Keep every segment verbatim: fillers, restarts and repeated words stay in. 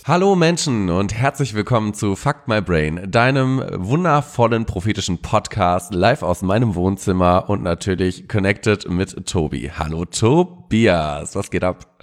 Hallo Menschen und herzlich willkommen zu Fuck My Brain, deinem wundervollen prophetischen Podcast, live aus meinem Wohnzimmer und natürlich connected mit Tobi. Hallo Tobias, was geht ab?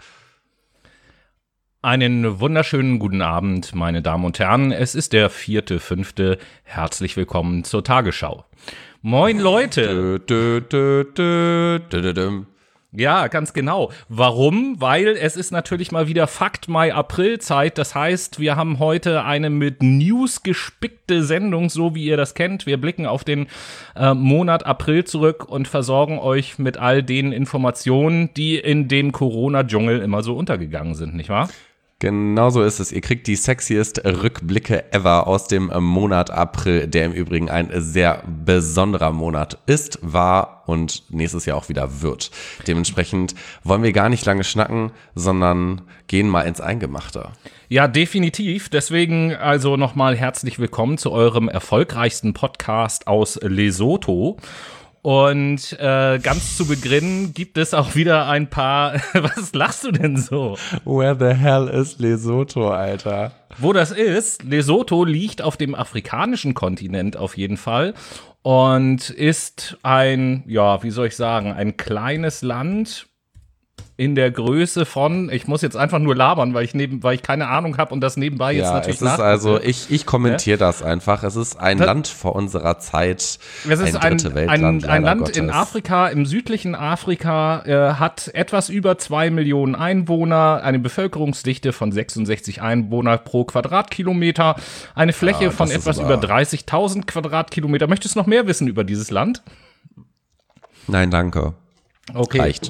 Einen wunderschönen guten Abend, meine Damen und Herren. Es ist der vierte, fünfte. Herzlich willkommen zur Tagesschau. Moin Leute. Dö, dö, dö, dö, dö, dö. Ja, ganz genau. Warum? Weil es ist natürlich mal wieder Fakt Mai April Zeit. Das heißt, wir haben heute eine mit News gespickte Sendung, so wie ihr das kennt. Wir blicken auf den äh, Monat April zurück und versorgen euch mit all den Informationen, die in dem Corona-Dschungel immer so untergegangen sind, nicht wahr? Genau so ist es. Ihr kriegt die sexiest Rückblicke ever aus dem Monat April, der im Übrigen ein sehr besonderer Monat ist, war und nächstes Jahr auch wieder wird. Dementsprechend wollen wir gar nicht lange schnacken, sondern gehen mal ins Eingemachte. Ja, definitiv. Deswegen also nochmal herzlich willkommen zu eurem erfolgreichsten Podcast aus Lesotho. Und äh, ganz zu Beginn gibt es auch wieder ein paar. Was lachst du denn so? Where the hell is Lesotho, Alter? Wo das ist? Lesotho liegt auf dem afrikanischen Kontinent auf jeden Fall und ist ein, ja, wie soll ich sagen, ein kleines Land in der Größe von, ich muss jetzt einfach nur labern, weil ich neben, weil ich keine Ahnung habe und das nebenbei jetzt ja, natürlich es ist also, ich, ich kommentiere ja? das einfach. Es ist ein das, Land vor unserer Zeit. Es ist ein, dritte Weltland, ein, ein Land Gottes. In Afrika, im südlichen Afrika, äh, hat etwas über zwei Millionen Einwohner, eine Bevölkerungsdichte von sechsundsechzig Einwohner pro Quadratkilometer, eine Fläche ja, von etwas über dreißigtausend Quadratkilometer. Möchtest du noch mehr wissen über dieses Land? Nein, danke. Okay. Reicht.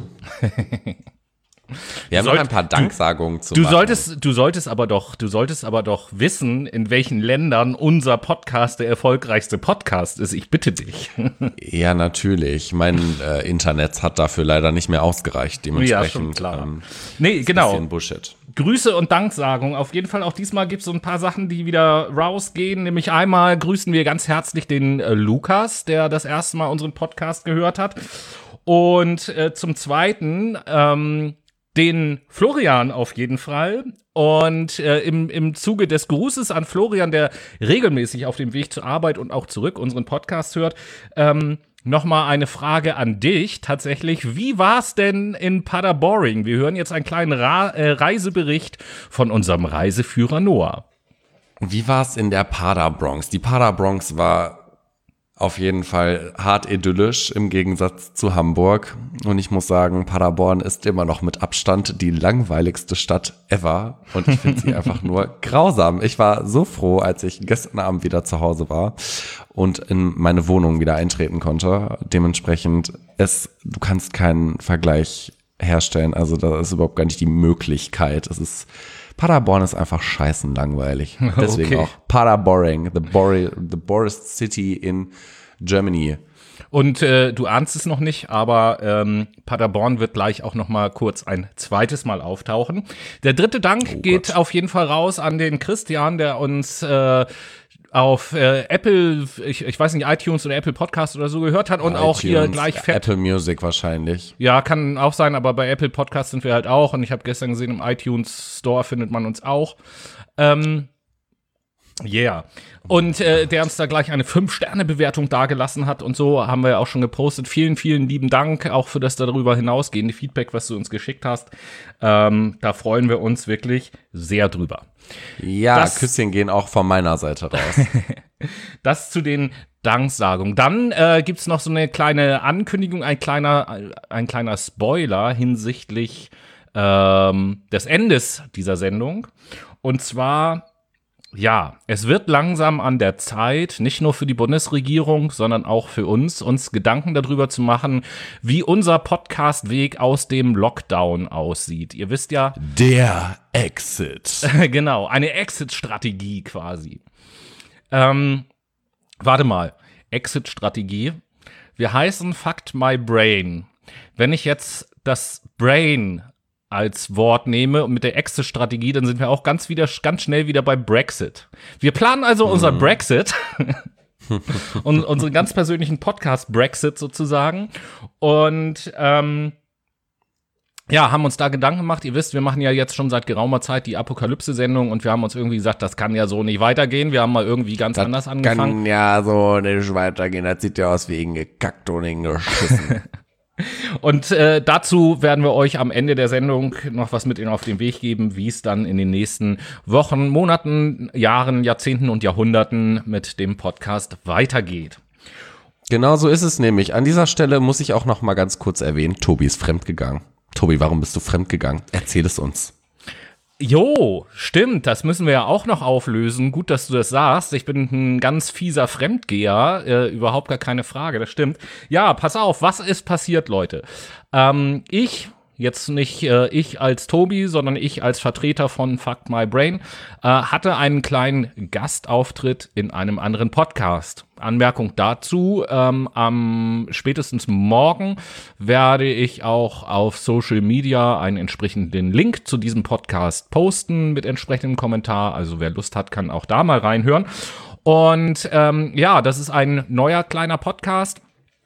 Wir haben Sollt, noch ein paar Danksagungen zu du machen. Solltest, du solltest aber doch, du solltest aber doch wissen, in welchen Ländern unser Podcast der erfolgreichste Podcast ist. Ich bitte dich. Ja, natürlich. Mein äh, Internet hat dafür leider nicht mehr ausgereicht. Dementsprechend. Ja, schon klar. Ähm, nee, genau. Bisschen Bullshit. Grüße und Danksagung. Auf jeden Fall auch diesmal gibt es so ein paar Sachen, die wieder rausgehen. Nämlich einmal grüßen wir ganz herzlich den äh, Lukas, der das erste Mal unseren Podcast gehört hat. Und äh, zum Zweiten ähm, den Florian auf jeden Fall. Und äh, im, im Zuge des Grußes an Florian, der regelmäßig auf dem Weg zur Arbeit und auch zurück unseren Podcast hört, ähm, nochmal eine Frage an dich tatsächlich. Wie war's denn in Paderborn? Wir hören jetzt einen kleinen Ra- äh, Reisebericht von unserem Reiseführer Noah. Wie war's in der Paderbronx? Die Paderbronx war auf jeden Fall hart idyllisch im Gegensatz zu Hamburg. Und ich muss sagen, Paderborn ist immer noch mit Abstand die langweiligste Stadt ever. Und ich finde sie einfach nur grausam. Ich war so froh, als ich gestern Abend wieder zu Hause war und in meine Wohnung wieder eintreten konnte. Dementsprechend, es, du kannst keinen Vergleich herstellen. Also da ist überhaupt gar nicht die Möglichkeit. Es ist Paderborn ist einfach scheißen langweilig. Deswegen okay. auch Paderborn, the, Bor- the Borest City in Germany. Und äh, du ahnst es noch nicht, aber ähm, Paderborn wird gleich auch noch mal kurz ein zweites Mal auftauchen. Der dritte Dank oh geht Gott. auf jeden Fall raus an den Christian, der uns äh, auf äh, Apple, ich, ich weiß nicht, iTunes oder Apple Podcast oder so gehört hat und iTunes, auch hier gleich fett. Apple Music wahrscheinlich. Ja, kann auch sein, aber bei Apple Podcast sind wir halt auch und ich habe gestern gesehen, im iTunes Store findet man uns auch. Ähm, yeah. Und äh, der uns da gleich eine fünf Sterne Bewertung dagelassen hat und so, haben wir ja auch schon gepostet. Vielen, vielen lieben Dank, auch für das darüber hinausgehende Feedback, was du uns geschickt hast. Ähm, da freuen wir uns wirklich sehr drüber. Ja, das, Küsschen gehen auch von meiner Seite raus. Das zu den Danksagungen. Dann äh, gibt's noch so eine kleine Ankündigung, ein kleiner, ein kleiner Spoiler hinsichtlich ähm, des Endes dieser Sendung. Und zwar, ja, es wird langsam an der Zeit, nicht nur für die Bundesregierung, sondern auch für uns, uns Gedanken darüber zu machen, wie unser Podcast-Weg aus dem Lockdown aussieht. Ihr wisst ja. Der Exit. Genau, eine Exit-Strategie quasi. Ähm, warte mal, Exit-Strategie. Wir heißen Fuck My Brain. Wenn ich jetzt das Brain als Wort nehme und mit der Exit-Strategie, dann sind wir auch ganz wieder ganz schnell wieder bei Brexit. Wir planen also mhm. unser Brexit und unseren ganz persönlichen Podcast Brexit sozusagen. Und ähm, Ja, haben uns da Gedanken gemacht. Ihr wisst, wir machen ja jetzt schon seit geraumer Zeit die Apokalypse-Sendung und wir haben uns irgendwie gesagt, das kann ja so nicht weitergehen. Wir haben mal irgendwie ganz das anders angefangen. Kann ja so nicht weitergehen. Das sieht ja aus wie hingekackt und hingeschissen. Und äh, dazu werden wir euch am Ende der Sendung noch was mit auf den Weg geben, wie es dann in den nächsten Wochen, Monaten, Jahren, Jahrzehnten und Jahrhunderten mit dem Podcast weitergeht. Genau so ist es nämlich. An dieser Stelle muss ich auch noch mal ganz kurz erwähnen, Tobi ist fremdgegangen. Tobi, warum bist du fremdgegangen? Erzähl es uns. Jo, stimmt, das müssen wir ja auch noch auflösen. Gut, dass du das sagst. Ich bin ein ganz fieser Fremdgeher, äh, überhaupt gar keine Frage, das stimmt. Ja, pass auf, was ist passiert, Leute? Ähm, ich, jetzt nicht äh, ich als Tobi, sondern ich als Vertreter von Fuck My Brain, äh, hatte einen kleinen Gastauftritt in einem anderen Podcast. Anmerkung dazu, ähm, am spätestens morgen werde ich auch auf Social Media einen entsprechenden Link zu diesem Podcast posten mit entsprechendem Kommentar. Also wer Lust hat, kann auch da mal reinhören. Und ähm, ja, das ist ein neuer kleiner Podcast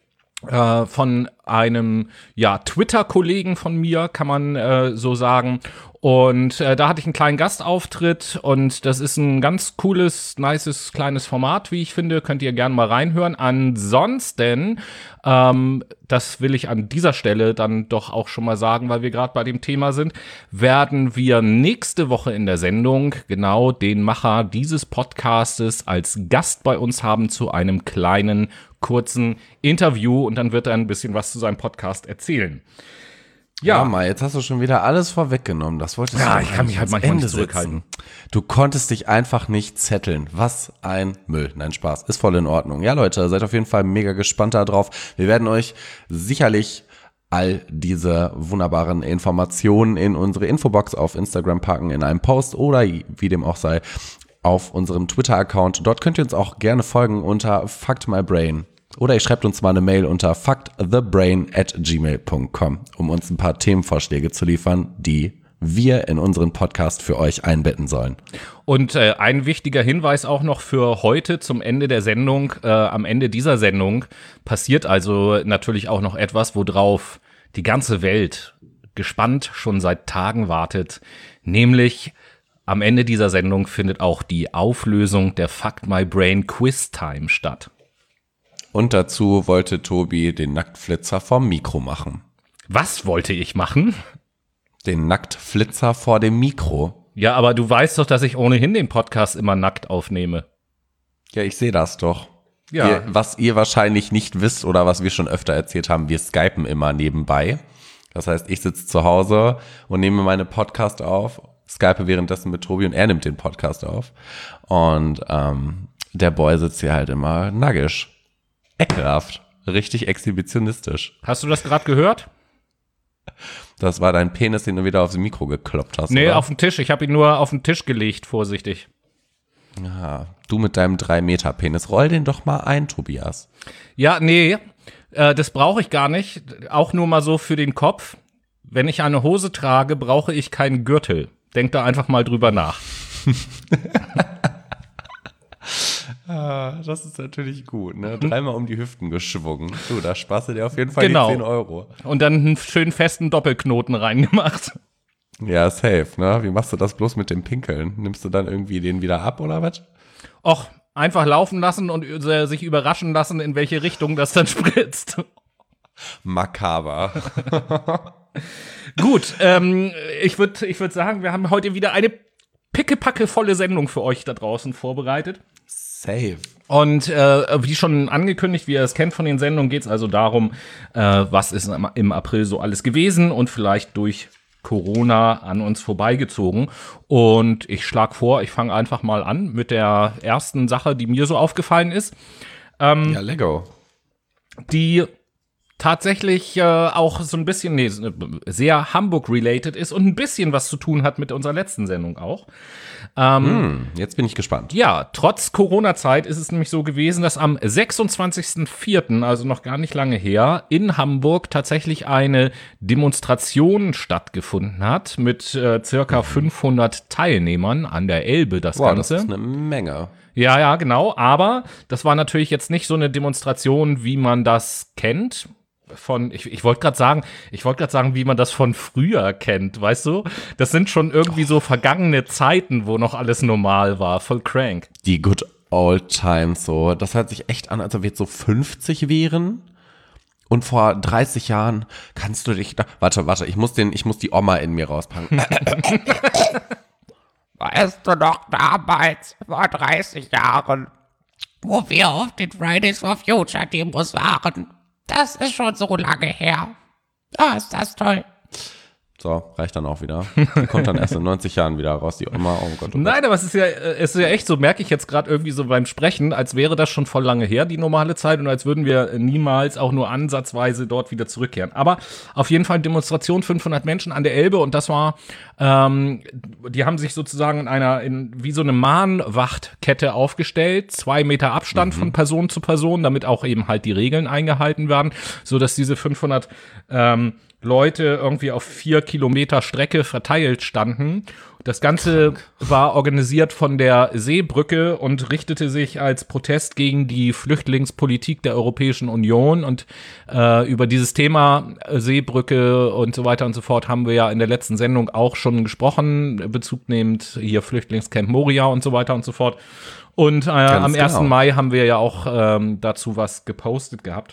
äh, von einem ja Twitter-Kollegen von mir, kann man äh, so sagen. Und äh, da hatte ich einen kleinen Gastauftritt und das ist ein ganz cooles, nices, kleines Format, wie ich finde. Könnt ihr gerne mal reinhören. Ansonsten, ähm, das will ich an dieser Stelle dann doch auch schon mal sagen, weil wir gerade bei dem Thema sind, werden wir nächste Woche in der Sendung genau den Macher dieses Podcastes als Gast bei uns haben zu einem kleinen, kurzen Interview und dann wird er ein bisschen was zu seinem Podcast erzählen. Ja, mal, jetzt hast du schon wieder alles vorweggenommen. Das wolltest ja, du ich kann mich halt manchmal nicht zurückhalten. Du konntest dich einfach nicht zetteln. Was ein Müll. Nein, Spaß. Ist voll in Ordnung. Ja, Leute, seid auf jeden Fall mega gespannt da drauf. Wir werden euch sicherlich all diese wunderbaren Informationen in unsere Infobox auf Instagram packen, in einem Post oder wie dem auch sei, auf unserem Twitter-Account. Dort könnt ihr uns auch gerne folgen unter Fuck My Brain. Oder ihr schreibt uns mal eine Mail unter fuckthebrain at gmail punkt com, um uns ein paar Themenvorschläge zu liefern, die wir in unseren Podcast für euch einbetten sollen. Und äh, ein wichtiger Hinweis auch noch für heute zum Ende der Sendung. Äh, am Ende dieser Sendung passiert also natürlich auch noch etwas, worauf die ganze Welt gespannt schon seit Tagen wartet. Nämlich am Ende dieser Sendung findet auch die Auflösung der Fuck My Brain Quiz Time statt. Und dazu wollte Tobi den Nacktflitzer vorm Mikro machen. Was wollte ich machen? Den Nacktflitzer vor dem Mikro. Ja, aber du weißt doch, dass ich ohnehin den Podcast immer nackt aufnehme. Ja, ich sehe das doch. Ja. Ihr, was ihr wahrscheinlich nicht wisst oder was wir schon öfter erzählt haben, wir skypen immer nebenbei. Das heißt, ich sitze zu Hause und nehme meine Podcast auf, skype währenddessen mit Tobi und er nimmt den Podcast auf. Und ähm, der Boy sitzt hier halt immer naggisch. Ekelhaft. Richtig exhibitionistisch. Hast du das gerade gehört? Das war dein Penis, den du wieder aufs Mikro gekloppt hast, Nee, oder? auf den Tisch. Ich habe ihn nur auf den Tisch gelegt, vorsichtig. Ja, du mit deinem drei Meter Penis. Roll den doch mal ein, Tobias. Ja, nee, äh, das brauche ich gar nicht. Auch nur mal so für den Kopf. Wenn ich eine Hose trage, brauche ich keinen Gürtel. Denk da einfach mal drüber nach. Ah, das ist natürlich gut, ne? Dreimal um die Hüften geschwungen. Du, da sparst du dir auf jeden Fall Genau. die zehn Euro. Und dann einen schönen festen Doppelknoten reingemacht. Ja, safe, ne? Wie machst du das bloß mit dem Pinkeln? Nimmst du dann irgendwie den wieder ab oder was? Och, einfach laufen lassen und äh, sich überraschen lassen, in welche Richtung das dann spritzt. Makaber. Gut, ähm, ich würde ich würd sagen, wir haben heute wieder eine pickepackevolle Sendung für euch da draußen vorbereitet. Safe. Und äh, wie schon angekündigt, wie ihr es kennt von den Sendungen, geht es also darum, äh, was ist im April so alles gewesen und vielleicht durch Corona an uns vorbeigezogen. Und ich schlage vor, ich fange einfach mal an mit der ersten Sache, die mir so aufgefallen ist. Ähm, Ja, Lego. die tatsächlich äh, auch so ein bisschen, nee, sehr Hamburg-related ist und ein bisschen was zu tun hat mit unserer letzten Sendung auch. Ähm, Hm, jetzt bin ich gespannt. Ja, trotz Corona-Zeit ist es nämlich so gewesen, dass am sechsundzwanzigsten vierten, also noch gar nicht lange her, in Hamburg tatsächlich eine Demonstration stattgefunden hat mit äh, circa fünfhundert Teilnehmern an der Elbe, das Boah, Ganze. das ist eine Menge. Ja, ja, genau. Aber das war natürlich jetzt nicht so eine Demonstration, wie man das kennt. von, ich, ich wollte gerade sagen, ich wollte gerade sagen, wie man das von früher kennt, weißt du? Das sind schon irgendwie so vergangene Zeiten, wo noch alles normal war, voll crank. Die good old times so. Das hört sich echt an, als ob wir jetzt so fünfzig wären. Und vor dreißig Jahren kannst du dich da, warte, warte, ich muss den, ich muss die Oma in mir rauspacken. Weißt du noch damals, vor dreißig Jahren, wo wir auf den Fridays for Future Demos waren? Das ist schon so lange her. Ah, ist das toll. So, reicht dann auch wieder. Die kommt dann erst in neunzig Jahren wieder raus, die Oma. Oh Gott, oh Gott. Nein, aber es ist ja, es ist ja echt so, merke ich jetzt gerade irgendwie so beim Sprechen, als wäre das schon voll lange her, die normale Zeit, und als würden wir niemals auch nur ansatzweise dort wieder zurückkehren. Aber auf jeden Fall Demonstration, fünfhundert Menschen an der Elbe, und das war, ähm, die haben sich sozusagen in einer, in, wie so eine Mahnwachtkette aufgestellt, zwei Meter Abstand mhm. von Person zu Person, damit auch eben halt die Regeln eingehalten werden, so dass diese fünfhundert, ähm, Leute irgendwie auf vier Kilometer Strecke verteilt standen. Das Ganze Krank. war organisiert von der Seebrücke und richtete sich als Protest gegen die Flüchtlingspolitik der Europäischen Union. Und äh, über dieses Thema Seebrücke und so weiter und so fort haben wir ja in der letzten Sendung auch schon gesprochen, bezugnehmend hier Flüchtlingscamp Moria und so weiter und so fort. Und äh, am genau. ersten Mai haben wir ja auch ähm, dazu was gepostet gehabt.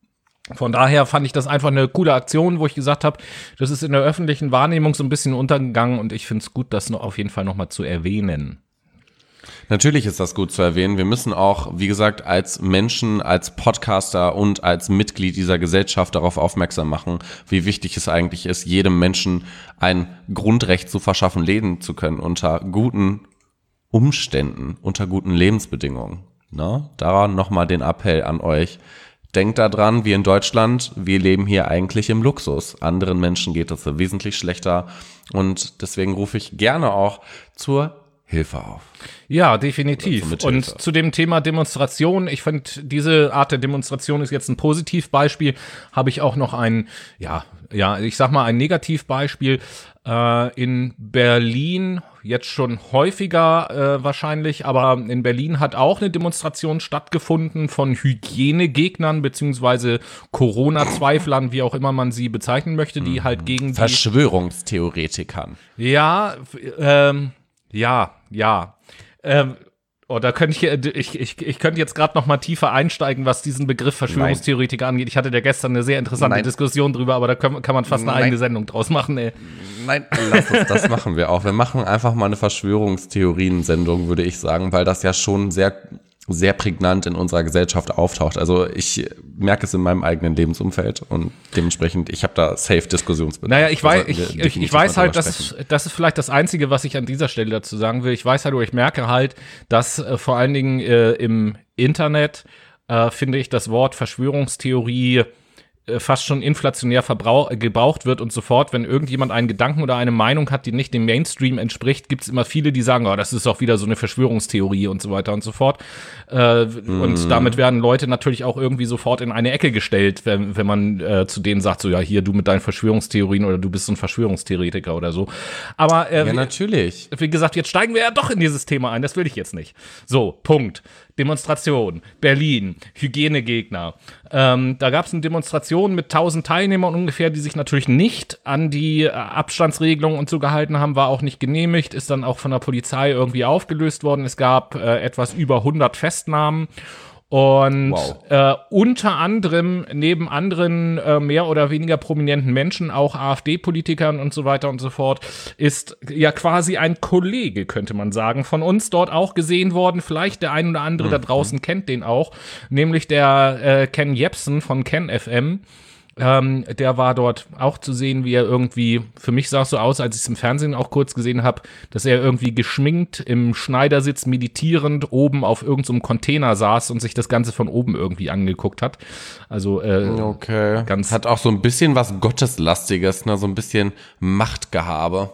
Von daher fand ich das einfach eine coole Aktion, wo ich gesagt habe, das ist in der öffentlichen Wahrnehmung so ein bisschen untergegangen, und ich finde es gut, das noch auf jeden Fall nochmal zu erwähnen. Natürlich ist das gut zu erwähnen. Wir müssen auch, wie gesagt, als Menschen, als Podcaster und als Mitglied dieser Gesellschaft darauf aufmerksam machen, wie wichtig es eigentlich ist, jedem Menschen ein Grundrecht zu verschaffen, leben zu können unter guten Umständen, unter guten Lebensbedingungen. Na, daran nochmal den Appell an euch. Denkt daran, wir in Deutschland, wir leben hier eigentlich im Luxus. Anderen Menschen geht es wesentlich schlechter, und deswegen rufe ich gerne auch zur Hilfe auf. Ja, definitiv. Und zu dem Thema Demonstration, ich finde, diese Art der Demonstration ist jetzt ein Positivbeispiel. Habe ich auch noch ein, ja, ja, ich sag mal ein Negativbeispiel. Äh, in Berlin, jetzt schon häufiger äh, wahrscheinlich, aber in Berlin hat auch eine Demonstration stattgefunden von Hygienegegnern beziehungsweise Corona-Zweiflern, wie auch immer man sie bezeichnen möchte, die halt gegen die Verschwörungstheoretikern. Ja, ähm, ja, ja. Ähm, oh, da könnte ich, ich, ich, ich könnte jetzt gerade noch mal tiefer einsteigen, was diesen Begriff Verschwörungstheoretiker Nein. angeht. Ich hatte ja gestern eine sehr interessante Nein. Diskussion drüber, aber da können, kann man fast eine Nein. eigene Sendung draus machen, ey. Nein, lass uns, das machen wir auch. Wir machen einfach mal eine Verschwörungstheorien-Sendung, würde ich sagen, weil das ja schon sehr, sehr prägnant in unserer Gesellschaft auftaucht. Also ich merke es in meinem eigenen Lebensumfeld, und dementsprechend, ich habe da safe Diskussionsbedarf. Naja, ich weiß, ich, ich, ich weiß halt, das ist, das ist vielleicht das Einzige, was ich an dieser Stelle dazu sagen will. Ich weiß halt, oder ich merke halt, dass äh, vor allen Dingen äh, im Internet, äh, finde ich, das Wort Verschwörungstheorie fast schon inflationär verbrauch, gebraucht wird, und sofort, wenn irgendjemand einen Gedanken oder eine Meinung hat, die nicht dem Mainstream entspricht, gibt es immer viele, die sagen, oh, das ist auch wieder so eine Verschwörungstheorie und so weiter und so fort. Äh, mm. Und damit werden Leute natürlich auch irgendwie sofort in eine Ecke gestellt, wenn, wenn man äh, zu denen sagt, so ja, hier, du mit deinen Verschwörungstheorien, oder du bist so ein Verschwörungstheoretiker oder so. Aber äh, ja, natürlich. Wie gesagt, jetzt steigen wir ja doch in dieses Thema ein, das will ich jetzt nicht. So, Punkt. Demonstration, Berlin, Hygienegegner. Ähm, da gab es eine Demonstration mit tausend Teilnehmern ungefähr, die sich natürlich nicht an die äh, Abstandsregelungen und so gehalten haben, war auch nicht genehmigt, ist dann auch von der Polizei irgendwie aufgelöst worden. Es gab äh, etwas über hundert Festnahmen. Und wow. äh, unter anderem neben anderen äh, mehr oder weniger prominenten Menschen, auch AfD-Politikern und so weiter und so fort, ist ja quasi ein Kollege, könnte man sagen, von uns dort auch gesehen worden. Vielleicht der ein oder andere mhm. da draußen kennt den auch, nämlich der äh, Ken Jebsen von Ken F M. Ähm, der war dort auch zu sehen, wie er irgendwie, für mich sah es so aus, als ich es im Fernsehen auch kurz gesehen habe, dass er irgendwie geschminkt im Schneidersitz meditierend oben auf irgendeinem so Container saß und sich das Ganze von oben irgendwie angeguckt hat. Also äh, okay. ganz hat auch so ein bisschen was Gotteslastiges, ne, so ein bisschen Machtgehabe.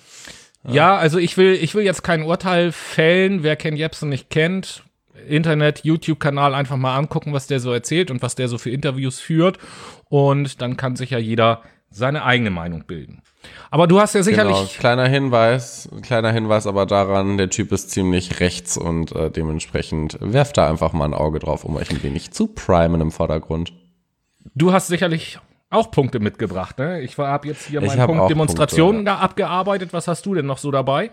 Ja. ja, also ich will, ich will jetzt kein Urteil fällen, wer Ken Jebsen nicht kennt. Internet, YouTube-Kanal einfach mal angucken, was der so erzählt und was der so für Interviews führt. Und dann kann sich ja jeder seine eigene Meinung bilden. Aber du hast ja sicherlich... Genau, kleiner Hinweis, kleiner Hinweis aber daran, der Typ ist ziemlich rechts, und äh, dementsprechend werft da einfach mal ein Auge drauf, um euch ein wenig zu primen im Vordergrund. Du hast sicherlich auch Punkte mitgebracht, ne? Ich habe jetzt hier Ich meinen hab Punkt auch Demonstrationen Punkte. abgearbeitet. Was hast du denn noch so dabei?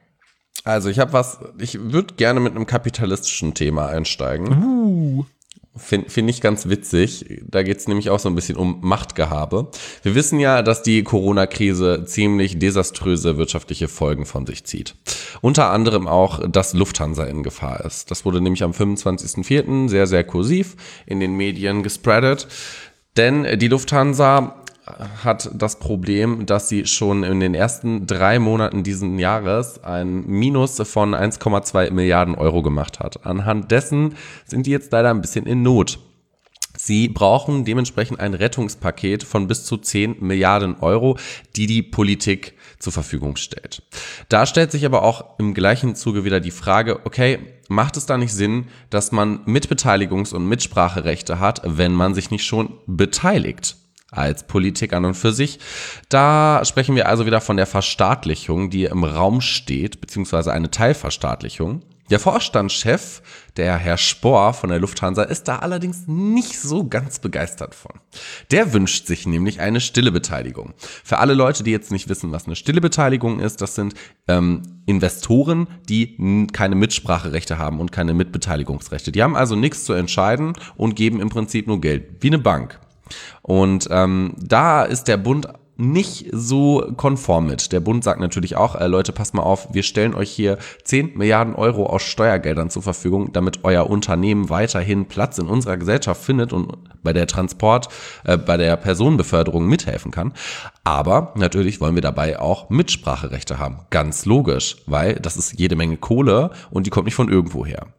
Also ich habe was, ich würde gerne mit einem kapitalistischen Thema einsteigen. Uh. Finde find ich ganz witzig. Da geht es nämlich auch so ein bisschen um Machtgehabe. Wir wissen ja, dass die Corona-Krise ziemlich desaströse wirtschaftliche Folgen von sich zieht. Unter anderem auch, dass Lufthansa in Gefahr ist. Das wurde nämlich am fünfundzwanzigsten vierten sehr, sehr kursiv in den Medien gespreadet. Denn die Lufthansa hat das Problem, dass sie schon in den ersten drei Monaten diesen Jahres ein Minus von eins Komma zwei Milliarden Euro gemacht hat. Anhand dessen sind die jetzt leider ein bisschen in Not. Sie brauchen dementsprechend ein Rettungspaket von bis zu zehn Milliarden Euro, die die Politik zur Verfügung stellt. Da stellt sich aber auch im gleichen Zuge wieder die Frage, okay, macht es da nicht Sinn, dass man Mitbeteiligungs- und Mitspracherechte hat, wenn man sich nicht schon beteiligt? Als Politik an und für sich. Da sprechen wir also wieder von der Verstaatlichung, die im Raum steht, beziehungsweise eine Teilverstaatlichung. Der Vorstandschef, der Herr Spohr von der Lufthansa, ist da allerdings nicht so ganz begeistert von. Der wünscht sich nämlich eine stille Beteiligung. Für alle Leute, die jetzt nicht wissen, was eine stille Beteiligung ist, das sind ähm, Investoren, die n- keine Mitspracherechte haben und keine Mitbeteiligungsrechte. Die haben also nichts zu entscheiden und geben im Prinzip nur Geld, wie eine Bank. Und ähm, da ist der Bund nicht so konform mit. Der Bund sagt natürlich auch, äh, Leute, passt mal auf, wir stellen euch hier zehn Milliarden Euro aus Steuergeldern zur Verfügung, damit euer Unternehmen weiterhin Platz in unserer Gesellschaft findet und bei der Transport, äh, bei der Personenbeförderung mithelfen kann. Aber natürlich wollen wir dabei auch Mitspracherechte haben. Ganz logisch, weil das ist jede Menge Kohle und die kommt nicht von irgendwo her.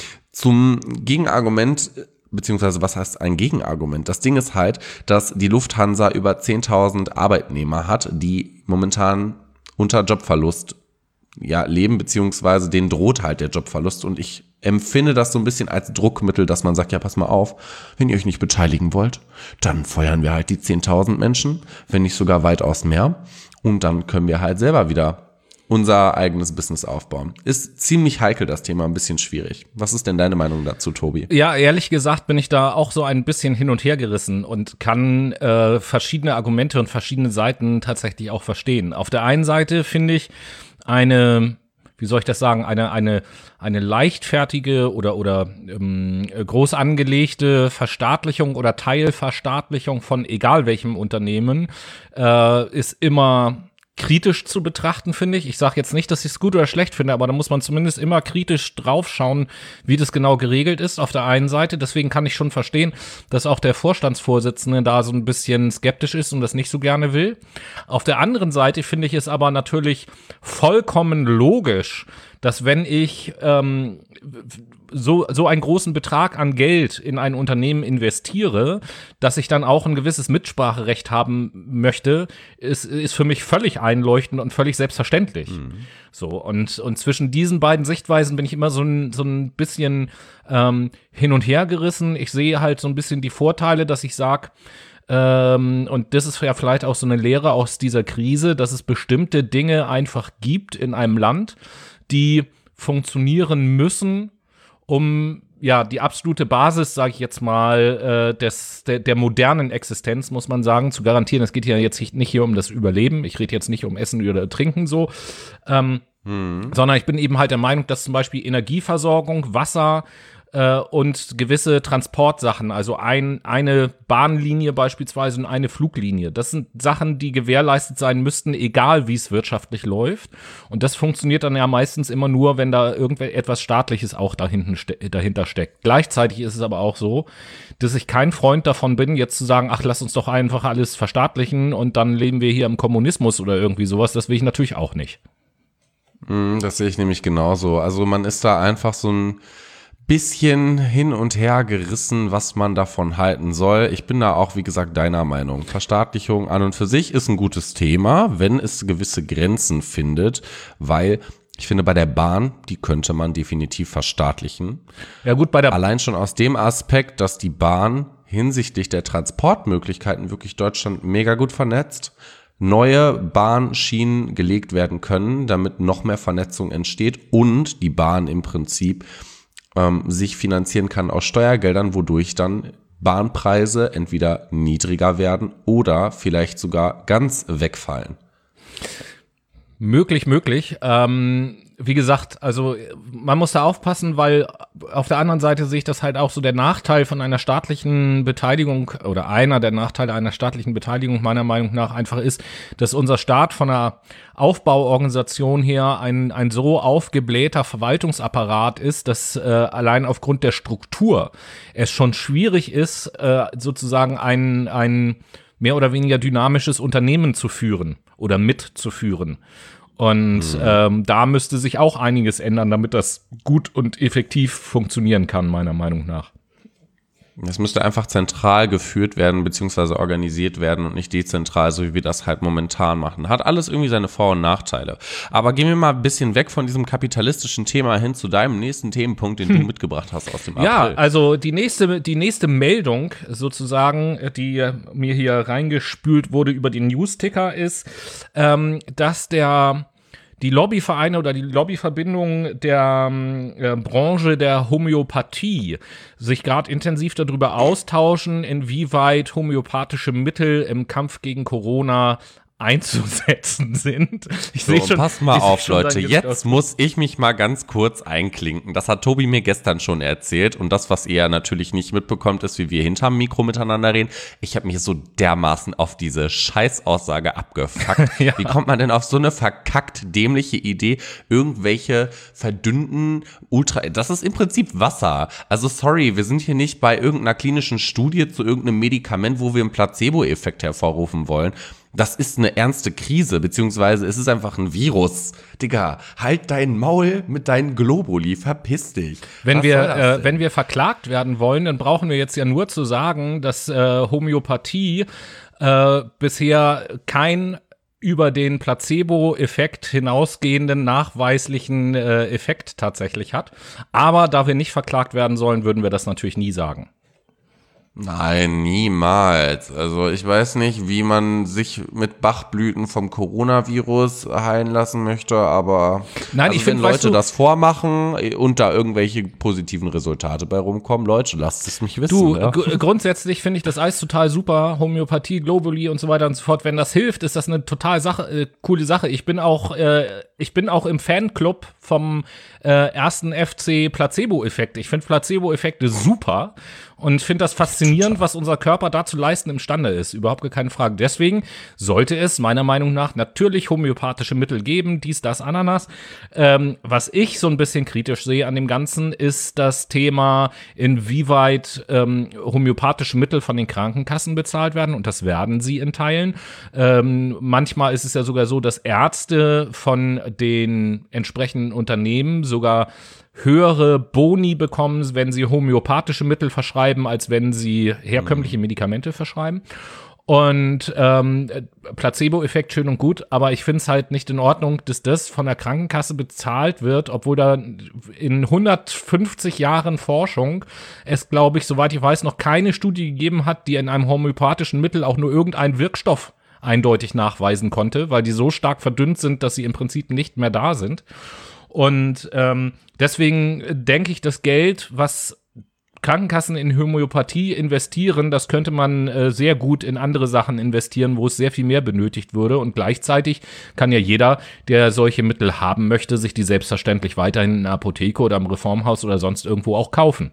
Zum Gegenargument, beziehungsweise was heißt ein Gegenargument? Das Ding ist halt, dass die Lufthansa über zehntausend Arbeitnehmer hat, die momentan unter Jobverlust ja, leben, beziehungsweise denen droht halt der Jobverlust. Und ich empfinde das so ein bisschen als Druckmittel, dass man sagt, ja, pass mal auf, wenn ihr euch nicht beteiligen wollt, dann feuern wir halt die zehntausend Menschen, wenn nicht sogar weitaus mehr. Und dann können wir halt selber wieder unser eigenes Business aufbauen. Ist ziemlich heikel, das Thema, ein bisschen schwierig. Was ist denn deine Meinung dazu, Tobi? Ja, ehrlich gesagt bin ich da auch so ein bisschen hin und her gerissen und kann äh, verschiedene Argumente und verschiedene Seiten tatsächlich auch verstehen. Auf der einen Seite finde ich eine, wie soll ich das sagen, eine eine eine leichtfertige oder oder ähm, groß angelegte Verstaatlichung oder Teilverstaatlichung von egal welchem Unternehmen äh, ist immer kritisch zu betrachten, finde ich. Ich sage jetzt nicht, dass ich es gut oder schlecht finde, aber da muss man zumindest immer kritisch draufschauen, wie das genau geregelt ist auf der einen Seite. Deswegen kann ich schon verstehen, dass auch der Vorstandsvorsitzende da so ein bisschen skeptisch ist und das nicht so gerne will. Auf der anderen Seite finde ich es aber natürlich vollkommen logisch, dass wenn ich ähm, so so einen großen Betrag an Geld in ein Unternehmen investiere, dass ich dann auch ein gewisses Mitspracherecht haben möchte, ist ist für mich völlig einleuchtend und völlig selbstverständlich. Mhm. So und und zwischen diesen beiden Sichtweisen bin ich immer so ein so ein bisschen ähm, hin und her gerissen. Ich sehe halt so ein bisschen die Vorteile, dass ich sage, Ähm, und das ist ja vielleicht auch so eine Lehre aus dieser Krise, dass es bestimmte Dinge einfach gibt in einem Land, die funktionieren müssen, um ja die absolute Basis, sage ich jetzt mal, äh, des der, der modernen Existenz, muss man sagen, zu garantieren. Es geht ja jetzt nicht hier um das Überleben. Ich rede jetzt nicht um Essen oder Trinken so, ähm, hm. sondern ich bin eben halt der Meinung, dass zum Beispiel Energieversorgung, Wasser äh, und gewisse Transportsachen, also ein, eine Bahnlinie beispielsweise und eine Fluglinie, das sind Sachen, die gewährleistet sein müssten, egal wie es wirtschaftlich läuft. Und das funktioniert dann ja meistens immer nur, wenn da irgendetwas Staatliches auch dahinten ste- dahinter steckt. Gleichzeitig ist es aber auch so, dass ich kein Freund davon bin, jetzt zu sagen, ach, lass uns doch einfach alles verstaatlichen und dann leben wir hier im Kommunismus oder irgendwie sowas. Das will ich natürlich auch nicht. Das sehe ich nämlich genauso. Also man ist da einfach so ein bisschen hin und her gerissen, was man davon halten soll. Ich bin da auch, wie gesagt, deiner Meinung. Verstaatlichung an und für sich ist ein gutes Thema, wenn es gewisse Grenzen findet, weil ich finde, bei der Bahn, die könnte man definitiv verstaatlichen. Ja gut, bei der Allein schon aus dem Aspekt, dass die Bahn hinsichtlich der Transportmöglichkeiten wirklich Deutschland mega gut vernetzt, neue Bahnschienen gelegt werden können, damit noch mehr Vernetzung entsteht und die Bahn im Prinzip ähm, sich finanzieren kann aus Steuergeldern, wodurch dann Bahnpreise entweder niedriger werden oder vielleicht sogar ganz wegfallen. Möglich, möglich. Ähm, wie gesagt, also man muss da aufpassen, weil auf der anderen Seite sehe ich das halt auch so, der Nachteil von einer staatlichen Beteiligung oder einer der Nachteile einer staatlichen Beteiligung meiner Meinung nach einfach ist, dass unser Staat von der Aufbauorganisation her ein, ein so aufgeblähter Verwaltungsapparat ist, dass äh, allein aufgrund der Struktur es schon schwierig ist, äh, sozusagen ein, ein mehr oder weniger dynamisches Unternehmen zu führen oder mitzuführen. Und mhm. ähm, da müsste sich auch einiges ändern, damit das gut und effektiv funktionieren kann, meiner Meinung nach. Es müsste einfach zentral geführt werden beziehungsweise organisiert werden und nicht dezentral, so wie wir das halt momentan machen. Hat alles irgendwie seine Vor- und Nachteile. Aber gehen wir mal ein bisschen weg von diesem kapitalistischen Thema hin zu deinem nächsten Themenpunkt, den hm. du mitgebracht hast aus dem April. Ja, also die nächste, die nächste Meldung sozusagen, die mir hier reingespült wurde über den News-Ticker ist, ähm, dass der die Lobbyvereine oder die Lobbyverbindungen der äh, Branche der Homöopathie sich gerade intensiv darüber austauschen, inwieweit homöopathische Mittel im Kampf gegen Corona einzusetzen sind. Ich so, sehe schon, pass mal auf, Leute, jetzt aus. muss ich mich mal ganz kurz einklinken. Das hat Tobi mir gestern schon erzählt und das, was ihr natürlich nicht mitbekommt, ist, wie wir hinterm Mikro miteinander reden. Ich habe mich so dermaßen auf diese Scheißaussage abgefuckt. Ja. Wie kommt man denn auf so eine verkackt dämliche Idee, irgendwelche verdünnten Ultra... Das ist im Prinzip Wasser. Also sorry, wir sind hier nicht bei irgendeiner klinischen Studie zu irgendeinem Medikament, wo wir einen Placebo-Effekt hervorrufen wollen. Das ist eine ernste Krise, beziehungsweise es ist einfach ein Virus. Digga, halt dein Maul mit deinen Globuli, verpiss dich. Wenn wir, äh, wenn wir verklagt werden wollen, dann brauchen wir jetzt ja nur zu sagen, dass äh, Homöopathie äh, bisher kein über den Placebo-Effekt hinausgehenden nachweislichen äh, Effekt tatsächlich hat. Aber da wir nicht verklagt werden sollen, würden wir das natürlich nie sagen. Nein, niemals. Also ich weiß nicht, wie man sich mit Bachblüten vom Coronavirus heilen lassen möchte, aber Nein, also ich wenn find, Leute weißt du, das vormachen und da irgendwelche positiven Resultate bei rumkommen, Leute, lasst es mich wissen. Du, ja. g- grundsätzlich finde ich das alles total super, Homöopathie, Globuli und so weiter und so fort. Wenn das hilft, ist das eine total Sache, äh, coole Sache. Ich bin auch, äh, ich bin auch im Fanclub vom äh, ersten F C Placebo-Effekt. Ich finde Placebo-Effekte super und finde das faszinierend, was unser Körper da zu leisten imstande ist. Überhaupt gar keine Frage. Deswegen sollte es meiner Meinung nach natürlich homöopathische Mittel geben, dies, das, Ananas. Ähm, was ich so ein bisschen kritisch sehe an dem Ganzen, ist das Thema, inwieweit ähm, homöopathische Mittel von den Krankenkassen bezahlt werden. Und das werden sie in Teilen. Ähm, manchmal ist es ja sogar so, dass Ärzte von den entsprechenden Unternehmen sogar höhere Boni bekommen, wenn sie homöopathische Mittel verschreiben, als wenn sie herkömmliche Medikamente verschreiben. Und ähm, Placebo-Effekt schön und gut, aber ich finde es halt nicht in Ordnung, dass das von der Krankenkasse bezahlt wird, obwohl da in hundertfünfzig Jahren Forschung es, glaube ich, soweit ich weiß, noch keine Studie gegeben hat, die in einem homöopathischen Mittel auch nur irgendeinen Wirkstoff eindeutig nachweisen konnte, weil die so stark verdünnt sind, dass sie im Prinzip nicht mehr da sind. Und ähm, deswegen denke ich, das Geld, was Krankenkassen in Homöopathie investieren, das könnte man äh, sehr gut in andere Sachen investieren, wo es sehr viel mehr benötigt würde. Und gleichzeitig kann ja jeder, der solche Mittel haben möchte, sich die selbstverständlich weiterhin in der Apotheke oder im Reformhaus oder sonst irgendwo auch kaufen.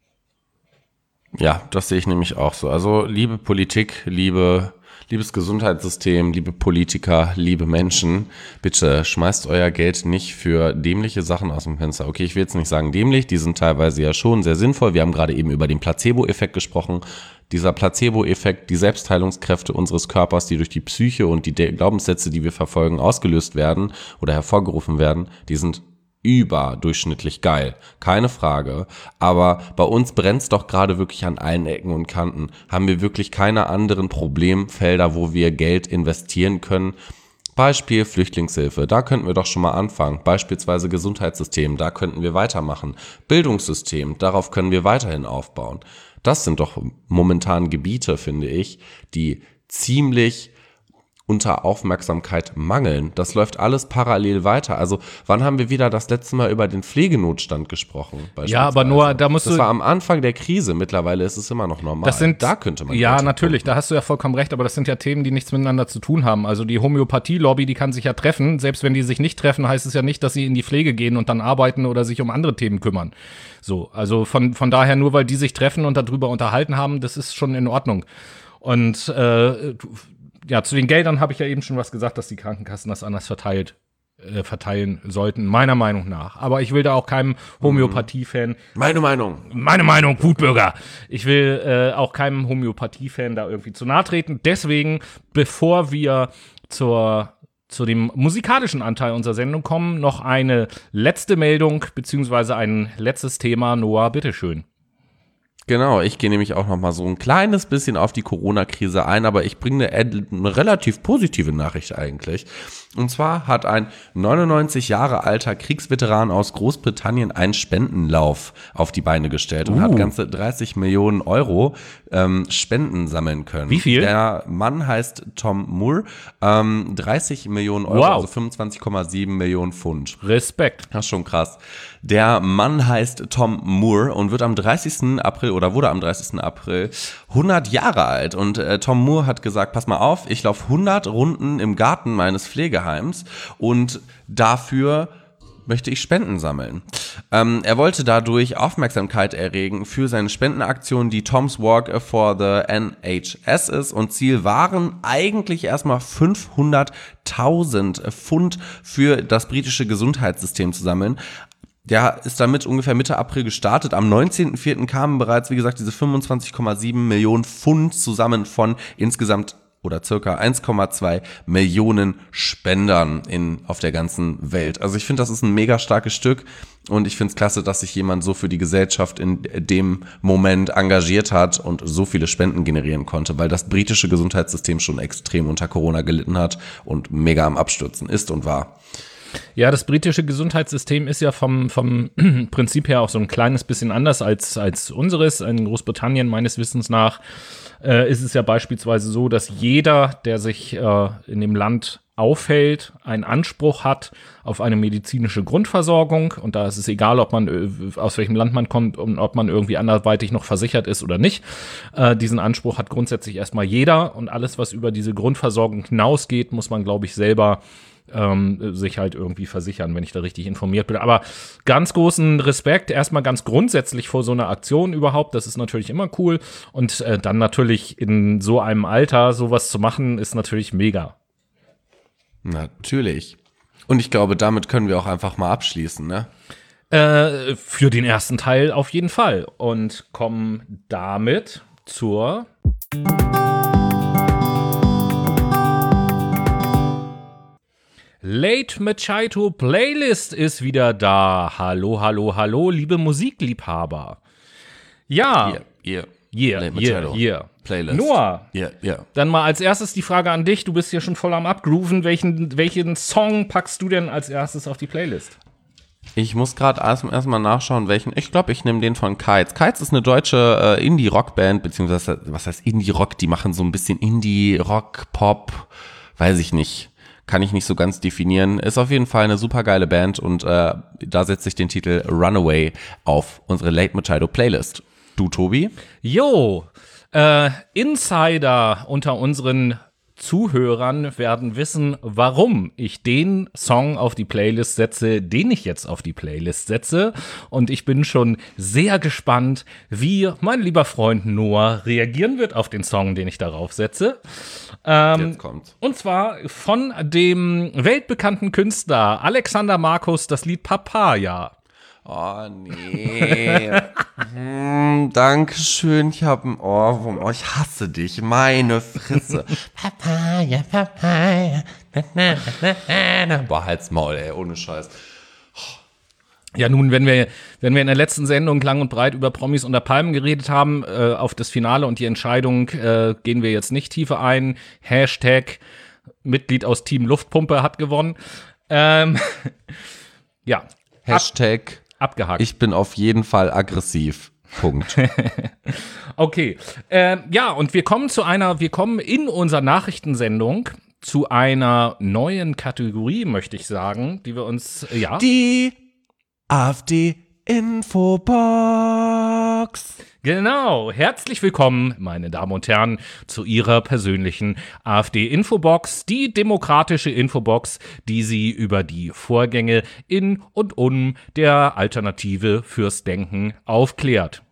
Ja, das sehe ich nämlich auch so. Also liebe Politik, liebe Liebes Gesundheitssystem, liebe Politiker, liebe Menschen, bitte schmeißt euer Geld nicht für dämliche Sachen aus dem Fenster. Okay, ich will jetzt nicht sagen dämlich, die sind teilweise ja schon sehr sinnvoll. Wir haben gerade eben über den Placebo-Effekt gesprochen. Dieser Placebo-Effekt, die Selbstheilungskräfte unseres Körpers, die durch die Psyche und die Glaubenssätze, die wir verfolgen, ausgelöst werden oder hervorgerufen werden, die sind überdurchschnittlich geil, keine Frage, aber bei uns brennt's doch gerade wirklich an allen Ecken und Kanten. Haben wir wirklich keine anderen Problemfelder, wo wir Geld investieren können? Beispiel Flüchtlingshilfe, da könnten wir doch schon mal anfangen. Beispielsweise Gesundheitssystem, da könnten wir weitermachen. Bildungssystem, darauf können wir weiterhin aufbauen. Das sind doch momentan Gebiete, finde ich, die ziemlich unter Aufmerksamkeit mangeln. Das läuft alles parallel weiter. Also wann haben wir wieder das letzte Mal über den Pflegenotstand gesprochen? Ja, aber nur, da musst das du... Das war am Anfang der Krise. Mittlerweile ist es immer noch normal. Das sind, da könnte man... Ja, natürlich, da hast du ja vollkommen recht, aber das sind ja Themen, die nichts miteinander zu tun haben. Also die Homöopathie-Lobby, die kann sich ja treffen. Selbst wenn die sich nicht treffen, heißt es ja nicht, dass sie in die Pflege gehen und dann arbeiten oder sich um andere Themen kümmern. So, also von, von daher, nur weil die sich treffen und darüber unterhalten haben, das ist schon in Ordnung. Und äh, ja, zu den Geldern habe ich ja eben schon was gesagt, dass die Krankenkassen das anders verteilt, äh, verteilen sollten, meiner Meinung nach. Aber ich will da auch keinem Homöopathie-Fan... Meine Meinung. Meine Meinung, Wutbürger. Ich will äh, auch keinem Homöopathie-Fan da irgendwie zu nahe treten. Deswegen, bevor wir zur... zu dem musikalischen Anteil unserer Sendung kommen, noch eine letzte Meldung, beziehungsweise ein letztes Thema. Noah, bitteschön. Genau, ich gehe nämlich auch noch mal so ein kleines bisschen auf die Corona-Krise ein, aber ich bringe eine, eine relativ positive Nachricht eigentlich. Und zwar hat ein neunundneunzig Jahre alter Kriegsveteran aus Großbritannien einen Spendenlauf auf die Beine gestellt und uh. hat ganze dreißig Millionen Euro ähm, Spenden sammeln können. Wie viel? Der Mann heißt Tom Moore, ähm, dreißig Millionen Euro, wow. also fünfundzwanzig Komma sieben Millionen Pfund. Respekt. Das ist schon krass. Der Mann heißt Tom Moore und wird am dreißigsten April oder wurde am dreißigsten April hundert Jahre alt. Und äh, Tom Moore hat gesagt, pass mal auf, ich laufe hundert Runden im Garten meines Pflegeheims und dafür möchte ich Spenden sammeln. Ähm, er wollte dadurch Aufmerksamkeit erregen für seine Spendenaktion, die Tom's Walk for the N H S ist. Und Ziel waren eigentlich erstmal fünfhunderttausend Pfund für das britische Gesundheitssystem zu sammeln. Der ist damit ungefähr Mitte April gestartet. Am neunzehnten vierten kamen bereits, wie gesagt, diese fünfundzwanzig Komma sieben Millionen Pfund zusammen von insgesamt oder circa eins Komma zwei Millionen Spendern in, auf der ganzen Welt. Also ich finde, das ist ein mega starkes Stück und ich finde es klasse, dass sich jemand so für die Gesellschaft in dem Moment engagiert hat und so viele Spenden generieren konnte, weil das britische Gesundheitssystem schon extrem unter Corona gelitten hat und mega am Abstürzen ist und war. Ja, das britische Gesundheitssystem ist ja vom, vom Prinzip her auch so ein kleines bisschen anders als, als unseres. In Großbritannien, meines Wissens nach, äh, ist es ja beispielsweise so, dass jeder, der sich äh, in dem Land aufhält, einen Anspruch hat auf eine medizinische Grundversorgung. Und da ist es egal, ob man äh, aus welchem Land man kommt und ob man irgendwie anderweitig noch versichert ist oder nicht. Äh, diesen Anspruch hat grundsätzlich erstmal jeder. Und alles, was über diese Grundversorgung hinausgeht, muss man, glaube ich, selber Ähm, sich halt irgendwie versichern, wenn ich da richtig informiert bin. Aber ganz großen Respekt erstmal ganz grundsätzlich vor so einer Aktion überhaupt. Das ist natürlich immer cool. Und äh, dann natürlich in so einem Alter sowas zu machen, ist natürlich mega. Natürlich. Und ich glaube, damit können wir auch einfach mal abschließen, ne? Äh, für den ersten Teil auf jeden Fall. Und kommen damit zur Late Machado Playlist ist wieder da. Hallo, hallo, hallo, liebe Musikliebhaber. Ja. Yeah, yeah. Yeah, Late yeah, Machado yeah. Playlist. Noah, yeah, yeah. dann mal als erstes die Frage an dich. Du bist hier schon voll am Abgrooven. Welchen, welchen Song packst du denn als erstes auf die Playlist? Ich muss gerade erstmal erst nachschauen, welchen. Ich glaube, ich nehme den von Kites. Kites ist eine deutsche äh, Indie-Rock-Band, beziehungsweise, was heißt Indie-Rock? Die machen so ein bisschen Indie-Rock, Pop, weiß ich nicht. Kann ich nicht so ganz definieren. Ist auf jeden Fall eine super geile Band und äh, da setze ich den Titel Runaway auf unsere Late Machado Playlist. Du, Tobi? Jo, äh, Insider unter unseren Zuhörern werden wissen, warum ich den Song auf die Playlist setze, den ich jetzt auf die Playlist setze. Und ich bin schon sehr gespannt, wie mein lieber Freund Noah reagieren wird auf den Song, den ich darauf setze. Ähm, Jetzt kommt's. Und zwar von dem weltbekannten Künstler Alexander Markus, das Lied Papaya. Oh, nee. hm, Dankeschön, ich hab ein Ohrwurm. Oh, ich hasse dich, meine Fresse. Papaya, Papaya. Na, na, na, na, na. Boah, halt's Maul, ey, ohne Scheiß. Ja, nun, wenn wir, wenn wir in der letzten Sendung lang und breit über Promis unter Palmen geredet haben, äh, auf das Finale und die Entscheidung äh, gehen wir jetzt nicht tiefer ein. Hashtag Mitglied aus Team Luftpumpe hat gewonnen. Ähm, ja. Hashtag Abgehakt. Ich bin auf jeden Fall aggressiv. Punkt. Okay. Ähm, ja, und wir kommen zu einer, wir kommen in unserer Nachrichtensendung zu einer neuen Kategorie, möchte ich sagen, die wir uns, äh, ja. Die AfD-Infobox. Genau, herzlich willkommen, meine Damen und Herren, zu Ihrer persönlichen AfD-Infobox, die demokratische Infobox, die Sie über die Vorgänge in und um der Alternative fürs Denken aufklärt.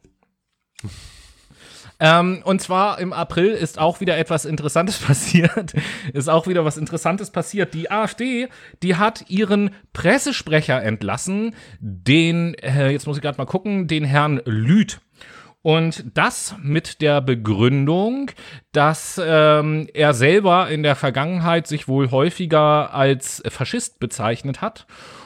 Ähm, und zwar im April ist auch wieder etwas Interessantes passiert. Ist auch wieder was Interessantes passiert. Die AfD, die hat ihren Pressesprecher entlassen, den, äh, jetzt muss ich gerade mal gucken, den Herrn Lüth. Und das mit der Begründung, dass ähm, er selber in der Vergangenheit sich wohl häufiger als Faschist bezeichnet hat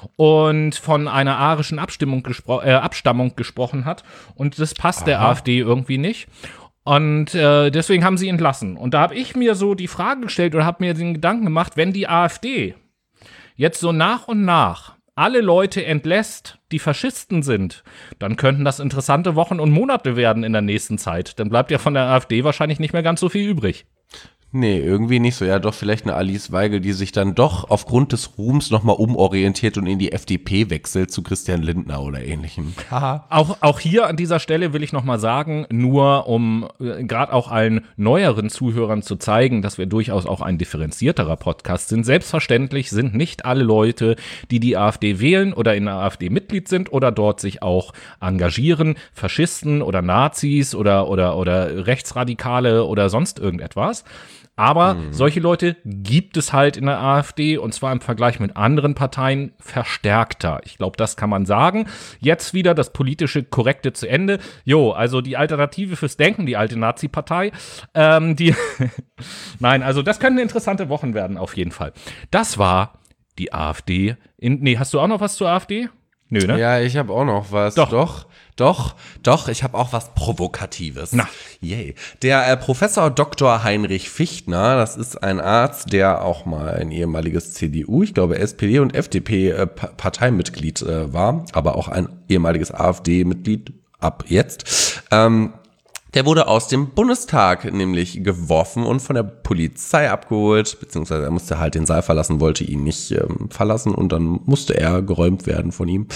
und von einer arischen Abstimmung gespro- äh, Abstammung gesprochen hat. Und das passt Aha. der AfD irgendwie nicht. Und äh, deswegen haben sie ihn entlassen. Und da habe ich mir so die Frage gestellt oder habe mir den Gedanken gemacht, wenn die AfD jetzt so nach und nach alle Leute entlässt, die Faschisten sind, dann könnten das interessante Wochen und Monate werden in der nächsten Zeit. Dann bleibt ja von der AfD wahrscheinlich nicht mehr ganz so viel übrig. Nee, irgendwie nicht so. Ja, doch vielleicht eine Alice Weigel, die sich dann doch aufgrund des Ruhms nochmal umorientiert und in die F D P wechselt zu Christian Lindner oder ähnlichem. Haha. Auch, auch hier an dieser Stelle will ich nochmal sagen, nur um äh, gerade auch allen neueren Zuhörern zu zeigen, dass wir durchaus auch ein differenzierterer Podcast sind. Selbstverständlich sind nicht alle Leute, die die AfD wählen oder in der AfD Mitglied sind oder dort sich auch engagieren, Faschisten oder Nazis oder, oder, oder Rechtsradikale oder sonst irgendetwas. Aber mhm. solche Leute gibt es halt in der AfD und zwar im Vergleich mit anderen Parteien verstärkter. Ich glaube, das kann man sagen. Jetzt wieder das politische Korrekte zu Ende. Jo, also die Alternative fürs Denken, die alte Nazi-Partei. Ähm, die Nein, also das können interessante Wochen werden auf jeden Fall. Das war die AfD. In, nee, hast du auch noch was zur AfD? Nö, ne? Ja, ich habe auch noch was. Doch. Doch. Doch, doch, ich habe auch was Provokatives. Na. Yay. Der äh, Professor Doktor Heinrich Fichtner, das ist ein Arzt, der auch mal ein ehemaliges C D U, ich glaube S P D und F D P-Parteimitglied äh, äh, war, aber auch ein ehemaliges AfD-Mitglied ab jetzt. Ähm, Der wurde aus dem Bundestag nämlich geworfen und von der Polizei abgeholt, beziehungsweise er musste halt den Saal verlassen, wollte ihn nicht ähm, verlassen und dann musste er geräumt werden von ihm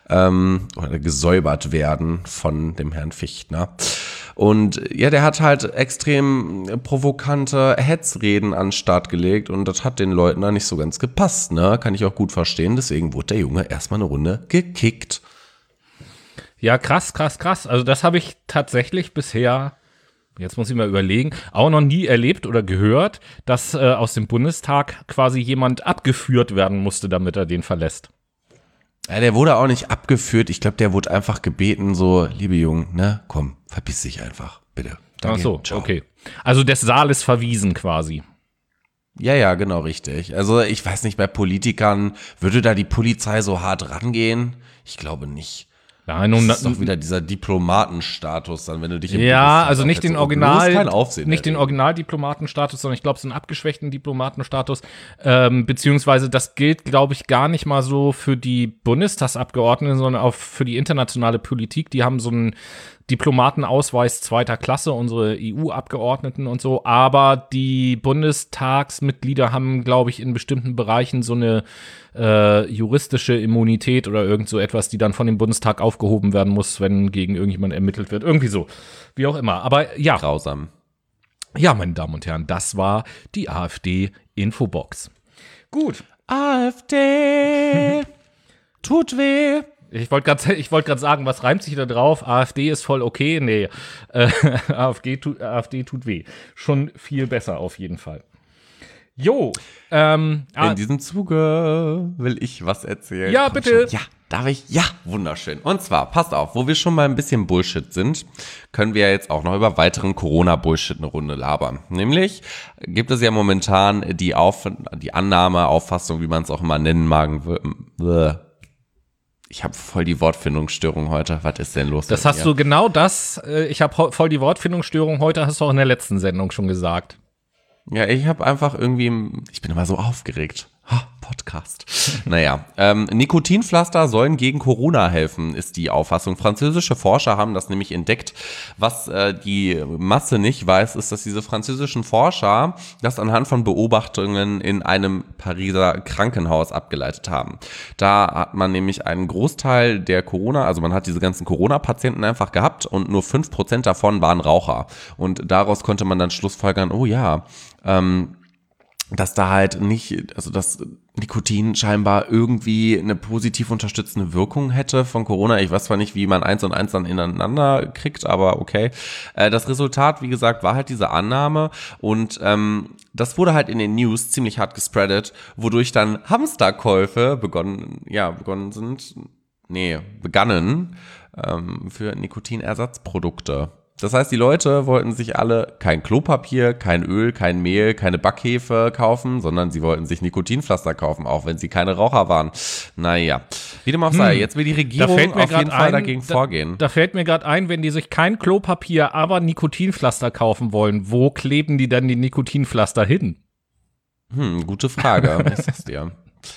ähm, oder gesäubert werden von dem Herrn Fichtner. Und ja, der hat halt extrem provokante Hetzreden an den Start gelegt und das hat den Leuten da nicht so ganz gepasst, ne? Kann ich auch gut verstehen, deswegen wurde der Junge erstmal eine Runde gekickt. Ja, krass, krass, krass. Also das habe ich tatsächlich bisher, jetzt muss ich mal überlegen, auch noch nie erlebt oder gehört, dass äh, aus dem Bundestag quasi jemand abgeführt werden musste, damit er den verlässt. Ja, der wurde auch nicht abgeführt. Ich glaube, der wurde einfach gebeten, so, liebe Jungen, ne, komm, verpiss dich einfach, bitte. Danke. Ach so, ciao. Okay. Also des Saales verwiesen quasi. Ja, ja, genau, richtig. Also ich weiß nicht, bei Politikern, würde da die Polizei so hart rangehen? Ich glaube nicht. Ja, nun, das ist doch wieder dieser Diplomatenstatus, dann, wenn du dich im ja, also nicht den Original, kein Aufsehen nicht den Originaldiplomatenstatus, sondern ich glaube, so einen abgeschwächten Diplomatenstatus, ähm, beziehungsweise das gilt, glaube ich, gar nicht mal so für die Bundestagsabgeordneten, sondern auch für die internationale Politik. Die haben so einen Diplomatenausweis zweiter Klasse, unsere E U-Abgeordneten und so, aber die Bundestagsmitglieder haben, glaube ich, in bestimmten Bereichen so eine äh, juristische Immunität oder irgend so etwas, die dann von dem Bundestag aufgehoben werden muss, wenn gegen irgendjemand ermittelt wird. Irgendwie so. Wie auch immer. Aber ja. Grausam. Ja, meine Damen und Herren, das war die AfD-Infobox. Gut. AfD tut weh. Ich wollte gerade ich wollt grad sagen, was reimt sich da drauf? AfD ist voll okay? Nee, äh, AfD, tu, AfD tut weh. Schon viel besser auf jeden Fall. Jo. Ähm, In diesem Zuge will ich was erzählen. Ja, Komm bitte. Schon. Ja, darf ich? Ja, wunderschön. Und zwar, passt auf, wo wir schon mal ein bisschen Bullshit sind, können wir ja jetzt auch noch über weiteren Corona-Bullshit eine Runde labern. Nämlich gibt es ja momentan die, Auf- die Annahme, Auffassung, wie man es auch immer nennen mag, ich habe voll die Wortfindungsstörung heute. Was ist denn los? Das hast du genau das. Ich habe voll die Wortfindungsstörung heute, hast du auch in der letzten Sendung schon gesagt. Ja, ich habe einfach irgendwie, ich bin immer so aufgeregt. Ha, Podcast. Naja, ähm, Nikotinpflaster sollen gegen Corona helfen, ist die Auffassung. Französische Forscher haben das nämlich entdeckt. Was äh, die Masse nicht weiß, ist, dass diese französischen Forscher das anhand von Beobachtungen in einem Pariser Krankenhaus abgeleitet haben. Da hat man nämlich einen Großteil der Corona, also man hat diese ganzen Corona-Patienten einfach gehabt und nur fünf Prozent davon waren Raucher. Und daraus konnte man dann schlussfolgern, oh ja, ähm, dass da halt nicht, also dass Nikotin scheinbar irgendwie eine positiv unterstützende Wirkung hätte von Corona. Ich weiß zwar nicht, wie man eins und eins dann ineinander kriegt, aber okay. Äh, das Resultat, wie gesagt, war halt diese Annahme und ähm, das wurde halt in den News ziemlich hart gespreadet, wodurch dann Hamsterkäufe begonnen, ja, begonnen sind, nee, begannen ähm, für Nikotinersatzprodukte. Das heißt, die Leute wollten sich alle kein Klopapier, kein Öl, kein Mehl, keine Backhefe kaufen, sondern sie wollten sich Nikotinpflaster kaufen, auch wenn sie keine Raucher waren. Naja, wie dem auch sei, hm. jetzt will die Regierung auf jeden Fall ein, dagegen da, vorgehen. Da fällt mir gerade ein, wenn die sich kein Klopapier, aber Nikotinpflaster kaufen wollen, wo kleben die dann die Nikotinpflaster hin? Hm, gute Frage, ich sag's dir.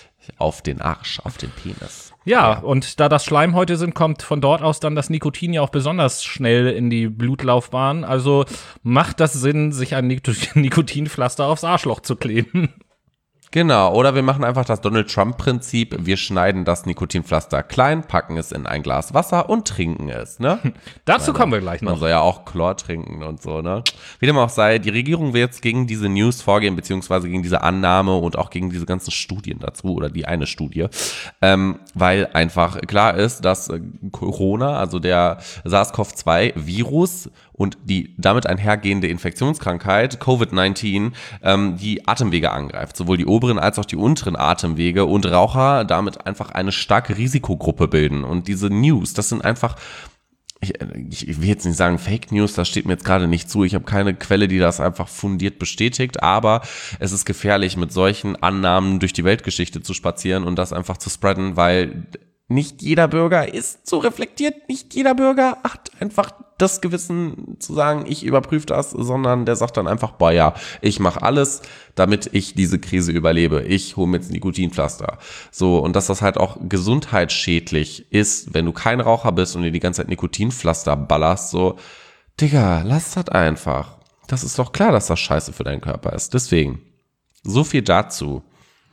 Auf den Arsch, auf den Penis. Ja, ja, und da das Schleimhäute sind, kommt von dort aus dann das Nikotin ja auch besonders schnell in die Blutlaufbahn. Also macht das Sinn, sich ein Nikotinpflaster aufs Arschloch zu kleben. Genau, oder wir machen einfach das Donald-Trump-Prinzip. Wir schneiden das Nikotinpflaster klein, packen es in ein Glas Wasser und trinken es, ne? Dazu kommen wir gleich noch. Man soll ja auch Chlor trinken und so, ne? Wie dem auch sei, die Regierung will jetzt gegen diese News vorgehen, beziehungsweise gegen diese Annahme und auch gegen diese ganzen Studien dazu oder die eine Studie, ähm, weil einfach klar ist, dass Corona, also der SARS-CoV zwei Virus und die damit einhergehende Infektionskrankheit, Covid neunzehn, ähm, die Atemwege angreift, sowohl die oberen als auch die unteren Atemwege und Raucher damit einfach eine starke Risikogruppe bilden. Und diese News, das sind einfach, ich, ich will jetzt nicht sagen Fake News, das steht mir jetzt gerade nicht zu, ich habe keine Quelle, die das einfach fundiert bestätigt, aber es ist gefährlich, mit solchen Annahmen durch die Weltgeschichte zu spazieren und das einfach zu spreaden, weil nicht jeder Bürger ist so reflektiert, nicht jeder Bürger hat einfach das Gewissen zu sagen, ich überprüfe das, sondern der sagt dann einfach, boah ja, ich mache alles, damit ich diese Krise überlebe. Ich hole mir jetzt Nikotinpflaster. So, und dass das halt auch gesundheitsschädlich ist, wenn du kein Raucher bist und dir die ganze Zeit Nikotinpflaster ballerst, so, Digga, lass das einfach. Das ist doch klar, dass das scheiße für deinen Körper ist. Deswegen, so viel dazu.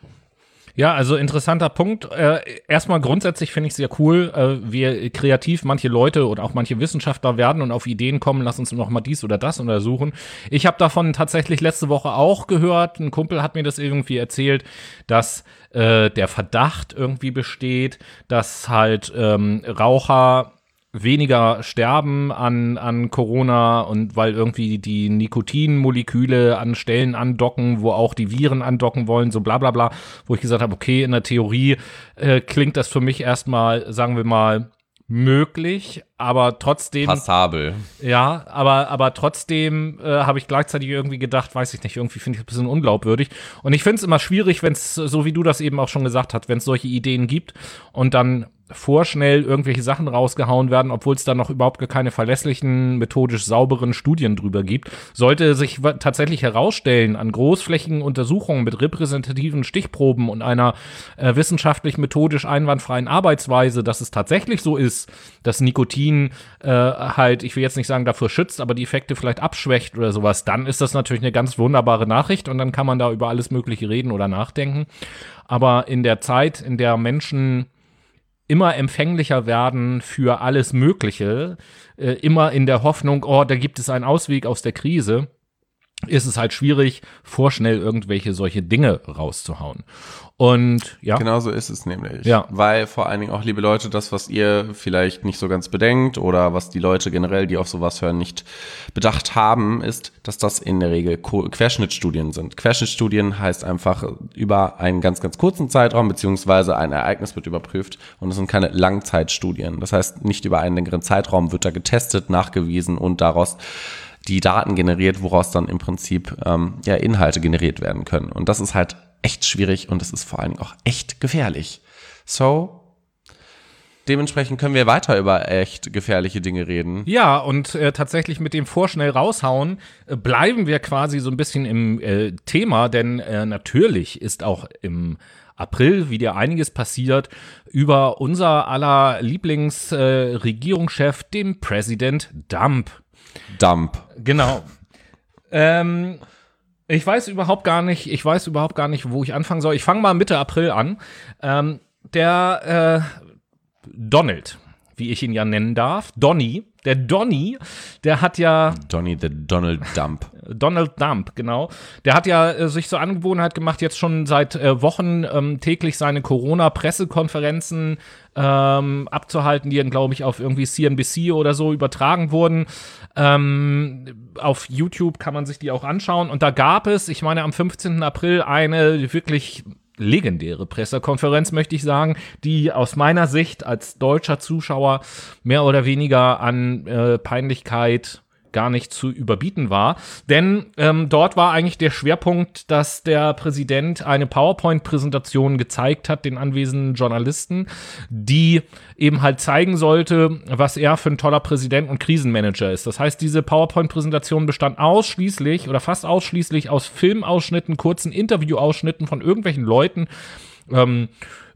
Ja, also interessanter Punkt. Äh, erstmal grundsätzlich finde ich sehr cool, äh, wie kreativ manche Leute oder auch manche Wissenschaftler werden und auf Ideen kommen, lass uns noch mal dies oder das untersuchen. Ich habe davon tatsächlich letzte Woche auch gehört, ein Kumpel hat mir das irgendwie erzählt, dass äh, der Verdacht irgendwie besteht, dass halt ähm, Raucher weniger sterben an, an Corona und weil irgendwie die Nikotinmoleküle an Stellen andocken, wo auch die Viren andocken wollen, so bla bla bla, wo ich gesagt habe, okay, in der Theorie äh, klingt das für mich erstmal, sagen wir mal, möglich, aber trotzdem passabel. Ja, aber aber trotzdem äh, habe ich gleichzeitig irgendwie gedacht, weiß ich nicht, irgendwie finde ich es ein bisschen unglaubwürdig. Und ich finde es immer schwierig, wenn es, so wie du das eben auch schon gesagt hast, wenn es solche Ideen gibt und dann vorschnell irgendwelche Sachen rausgehauen werden, obwohl es da noch überhaupt gar keine verlässlichen, methodisch sauberen Studien drüber gibt. Sollte sich w- tatsächlich herausstellen an großflächigen Untersuchungen mit repräsentativen Stichproben und einer äh, wissenschaftlich methodisch einwandfreien Arbeitsweise, dass es tatsächlich so ist, dass Nikotin äh, halt, ich will jetzt nicht sagen dafür schützt, aber die Effekte vielleicht abschwächt oder sowas, dann ist das natürlich eine ganz wunderbare Nachricht und dann kann man da über alles Mögliche reden oder nachdenken. Aber in der Zeit, in der Menschen immer empfänglicher werden für alles Mögliche, äh, immer in der Hoffnung, oh, da gibt es einen Ausweg aus der Krise, ist es halt schwierig, vorschnell irgendwelche solche Dinge rauszuhauen. Und ja. Genau so ist es nämlich. Ja. Weil vor allen Dingen auch, liebe Leute, das, was ihr vielleicht nicht so ganz bedenkt oder was die Leute generell, die auf sowas hören, nicht bedacht haben, ist, dass das in der Regel Querschnittstudien sind. Querschnittstudien heißt einfach über einen ganz, ganz kurzen Zeitraum beziehungsweise ein Ereignis wird überprüft und es sind keine Langzeitstudien. Das heißt, nicht über einen längeren Zeitraum wird da getestet, nachgewiesen und daraus die Daten generiert, woraus dann im Prinzip ähm, ja Inhalte generiert werden können. Und das ist halt echt schwierig und es ist vor allen Dingen auch echt gefährlich. So, dementsprechend können wir weiter über echt gefährliche Dinge reden. Ja, und äh, tatsächlich mit dem Vorschnell raushauen äh, bleiben wir quasi so ein bisschen im äh, Thema, denn äh, natürlich ist auch im April wieder einiges passiert über unser aller Lieblingsregierungschef, äh, dem Präsident Dump. Dump. Genau. ähm, ich weiß überhaupt gar nicht, ich weiß überhaupt gar nicht, wo ich anfangen soll. Ich fange mal Mitte April an. Ähm, der äh, Donald, wie ich ihn ja nennen darf, Donny, der Donny, der hat ja Donny the Donald Dump. Donald Dump, genau. Der hat ja äh, sich zur Angewohnheit gemacht, jetzt schon seit äh, Wochen ähm, täglich seine Corona-Pressekonferenzen ähm, abzuhalten, die dann, glaube ich, auf irgendwie C N B C oder so übertragen wurden. Ähm, auf YouTube kann man sich die auch anschauen. Und da gab es, ich meine, am fünfzehnten April eine wirklich legendäre Pressekonferenz, möchte ich sagen, die aus meiner Sicht als deutscher Zuschauer mehr oder weniger an äh, Peinlichkeit gar nicht zu überbieten war. Denn ähm, dort war eigentlich der Schwerpunkt, dass der Präsident eine PowerPoint-Präsentation gezeigt hat, den anwesenden Journalisten, die eben halt zeigen sollte, was er für ein toller Präsident und Krisenmanager ist. Das heißt, diese PowerPoint-Präsentation bestand ausschließlich oder fast ausschließlich aus Filmausschnitten, kurzen Interviewausschnitten von irgendwelchen Leuten, ähm,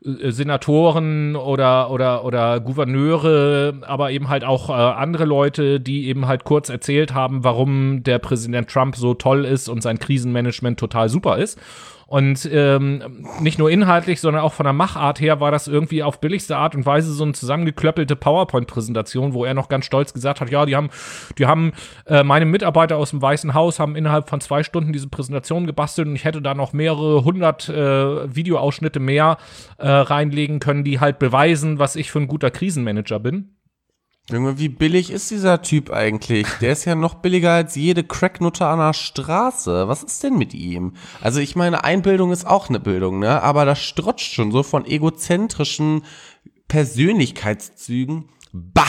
Senatoren oder oder oder Gouverneure, aber eben halt auch äh, andere Leute, die eben halt kurz erzählt haben, warum der Präsident Trump so toll ist und sein Krisenmanagement total super ist. Und ähm, nicht nur inhaltlich, sondern auch von der Machart her war das irgendwie auf billigste Art und Weise so eine zusammengeklöppelte PowerPoint-Präsentation, wo er noch ganz stolz gesagt hat, ja, die haben, die haben, äh, meine Mitarbeiter aus dem Weißen Haus haben innerhalb von zwei Stunden diese Präsentation gebastelt und ich hätte da noch mehrere hundert äh, Videoausschnitte mehr äh, reinlegen können, die halt beweisen, was ich für ein guter Krisenmanager bin. Junge, wie billig ist dieser Typ eigentlich? Der ist ja noch billiger als jede Cracknutte an der Straße. Was ist denn mit ihm? Also ich meine, Einbildung ist auch eine Bildung, ne? Aber das strotzt schon so von egozentrischen Persönlichkeitszügen. Bah!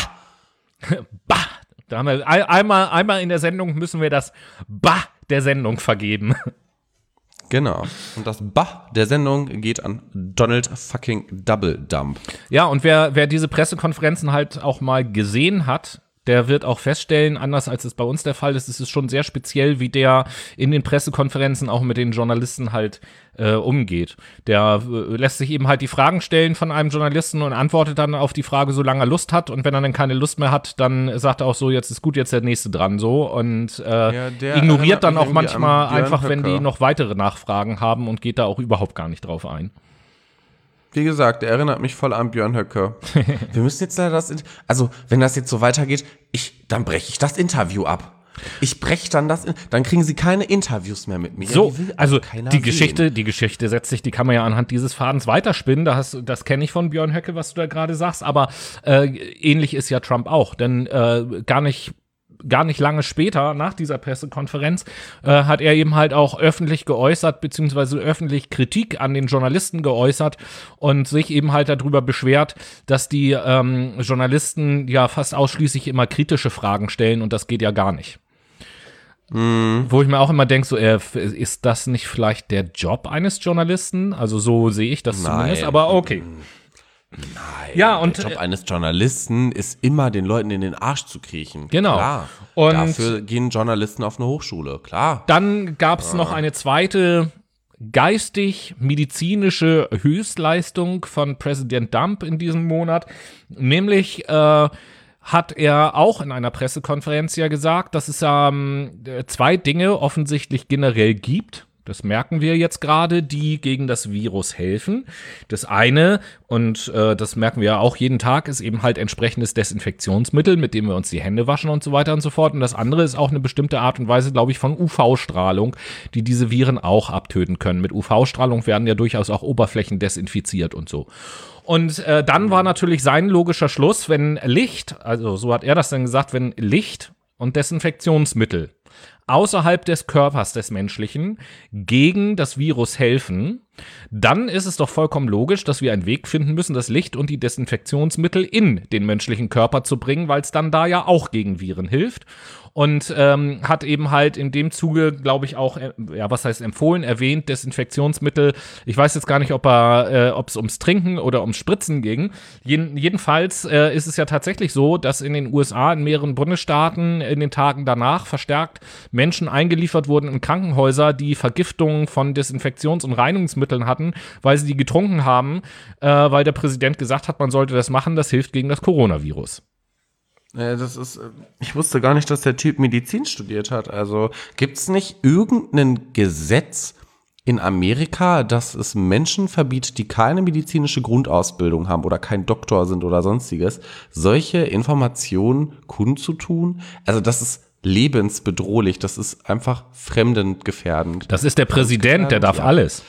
Bah! Da haben wir einmal, einmal in der Sendung müssen wir das Bah der Sendung vergeben. Genau. Und das Bah der Sendung geht an Donald fucking Double Dump. Ja, und wer, wer diese Pressekonferenzen halt auch mal gesehen hat, der wird auch feststellen, anders als es bei uns der Fall ist, ist es schon sehr speziell, wie der in den Pressekonferenzen auch mit den Journalisten halt äh, umgeht. Der äh, lässt sich eben halt die Fragen stellen von einem Journalisten und antwortet dann auf die Frage, solange er Lust hat. Und wenn er dann keine Lust mehr hat, dann sagt er auch so, jetzt ist gut, jetzt der Nächste dran so. Und äh, ja, ignoriert dann auch manchmal einfach, wenn die noch weitere Nachfragen haben und geht da auch überhaupt gar nicht drauf ein. Wie gesagt, er erinnert mich voll an Björn Höcke. Wir müssen jetzt leider das, also wenn das jetzt so weitergeht, ich, dann breche ich das Interview ab. Ich breche dann das, dann kriegen sie keine Interviews mehr mit mir. So, ja, die also die sehen. Geschichte, die Geschichte setzt sich, die kann man ja anhand dieses Fadens weiterspinnen. Da hast, das kenne ich von Björn Höcke, was du da gerade sagst. Aber äh, ähnlich ist ja Trump auch, denn äh, gar nicht Gar nicht lange später, nach dieser Pressekonferenz, äh, hat er eben halt auch öffentlich geäußert, beziehungsweise öffentlich Kritik an den Journalisten geäußert und sich eben halt darüber beschwert, dass die ähm, Journalisten ja fast ausschließlich immer kritische Fragen stellen und das geht ja gar nicht. Mhm. Wo ich mir auch immer denke, so, äh, ist das nicht vielleicht der Job eines Journalisten? Also so sehe ich das Nein. zumindest, aber okay. Nein, ja, und der Job eines Journalisten ist immer, den Leuten in den Arsch zu kriechen. Genau. Klar. Und dafür gehen Journalisten auf eine Hochschule, klar. Dann gab es ja. noch eine zweite geistig-medizinische Höchstleistung von Präsident Dump in diesem Monat. Nämlich äh, hat er auch in einer Pressekonferenz ja gesagt, dass es ähm, zwei Dinge offensichtlich generell gibt. Das merken wir jetzt gerade, die gegen das Virus helfen. Das eine, und äh, das merken wir ja auch jeden Tag, ist eben halt entsprechendes Desinfektionsmittel, mit dem wir uns die Hände waschen und so weiter und so fort. Und das andere ist auch eine bestimmte Art und Weise, glaube ich, von U V-Strahlung, die diese Viren auch abtöten können. Mit U V-Strahlung werden ja durchaus auch Oberflächen desinfiziert und so. Und äh, dann war natürlich sein logischer Schluss, wenn Licht, also so hat er das dann gesagt, wenn Licht und Desinfektionsmittel außerhalb des Körpers des Menschlichen gegen das Virus helfen, dann ist es doch vollkommen logisch, dass wir einen Weg finden müssen, das Licht und die Desinfektionsmittel in den menschlichen Körper zu bringen, weil es dann da ja auch gegen Viren hilft. und ähm, hat eben halt in dem Zuge, glaube ich, auch, äh, ja, was heißt empfohlen, erwähnt, Desinfektionsmittel. Ich weiß jetzt gar nicht, ob er, äh, ob es ums Trinken oder ums Spritzen ging. Jeden, jedenfalls äh, ist es ja tatsächlich so, dass in den U S A in mehreren Bundesstaaten in den Tagen danach verstärkt Menschen eingeliefert wurden in Krankenhäuser, die Vergiftungen von Desinfektions- und Reinigungsmitteln hatten, weil sie die getrunken haben, äh, weil der Präsident gesagt hat, man sollte das machen, das hilft gegen das Coronavirus. Ja, das ist, ich wusste gar nicht, dass der Typ Medizin studiert hat. Also gibt es nicht irgendein Gesetz in Amerika, dass es Menschen verbietet, die keine medizinische Grundausbildung haben oder kein Doktor sind oder sonstiges, solche Informationen kundzutun? Also das ist lebensbedrohlich, das ist einfach fremdengefährdend. Das ist der Präsident, der darf ja. alles.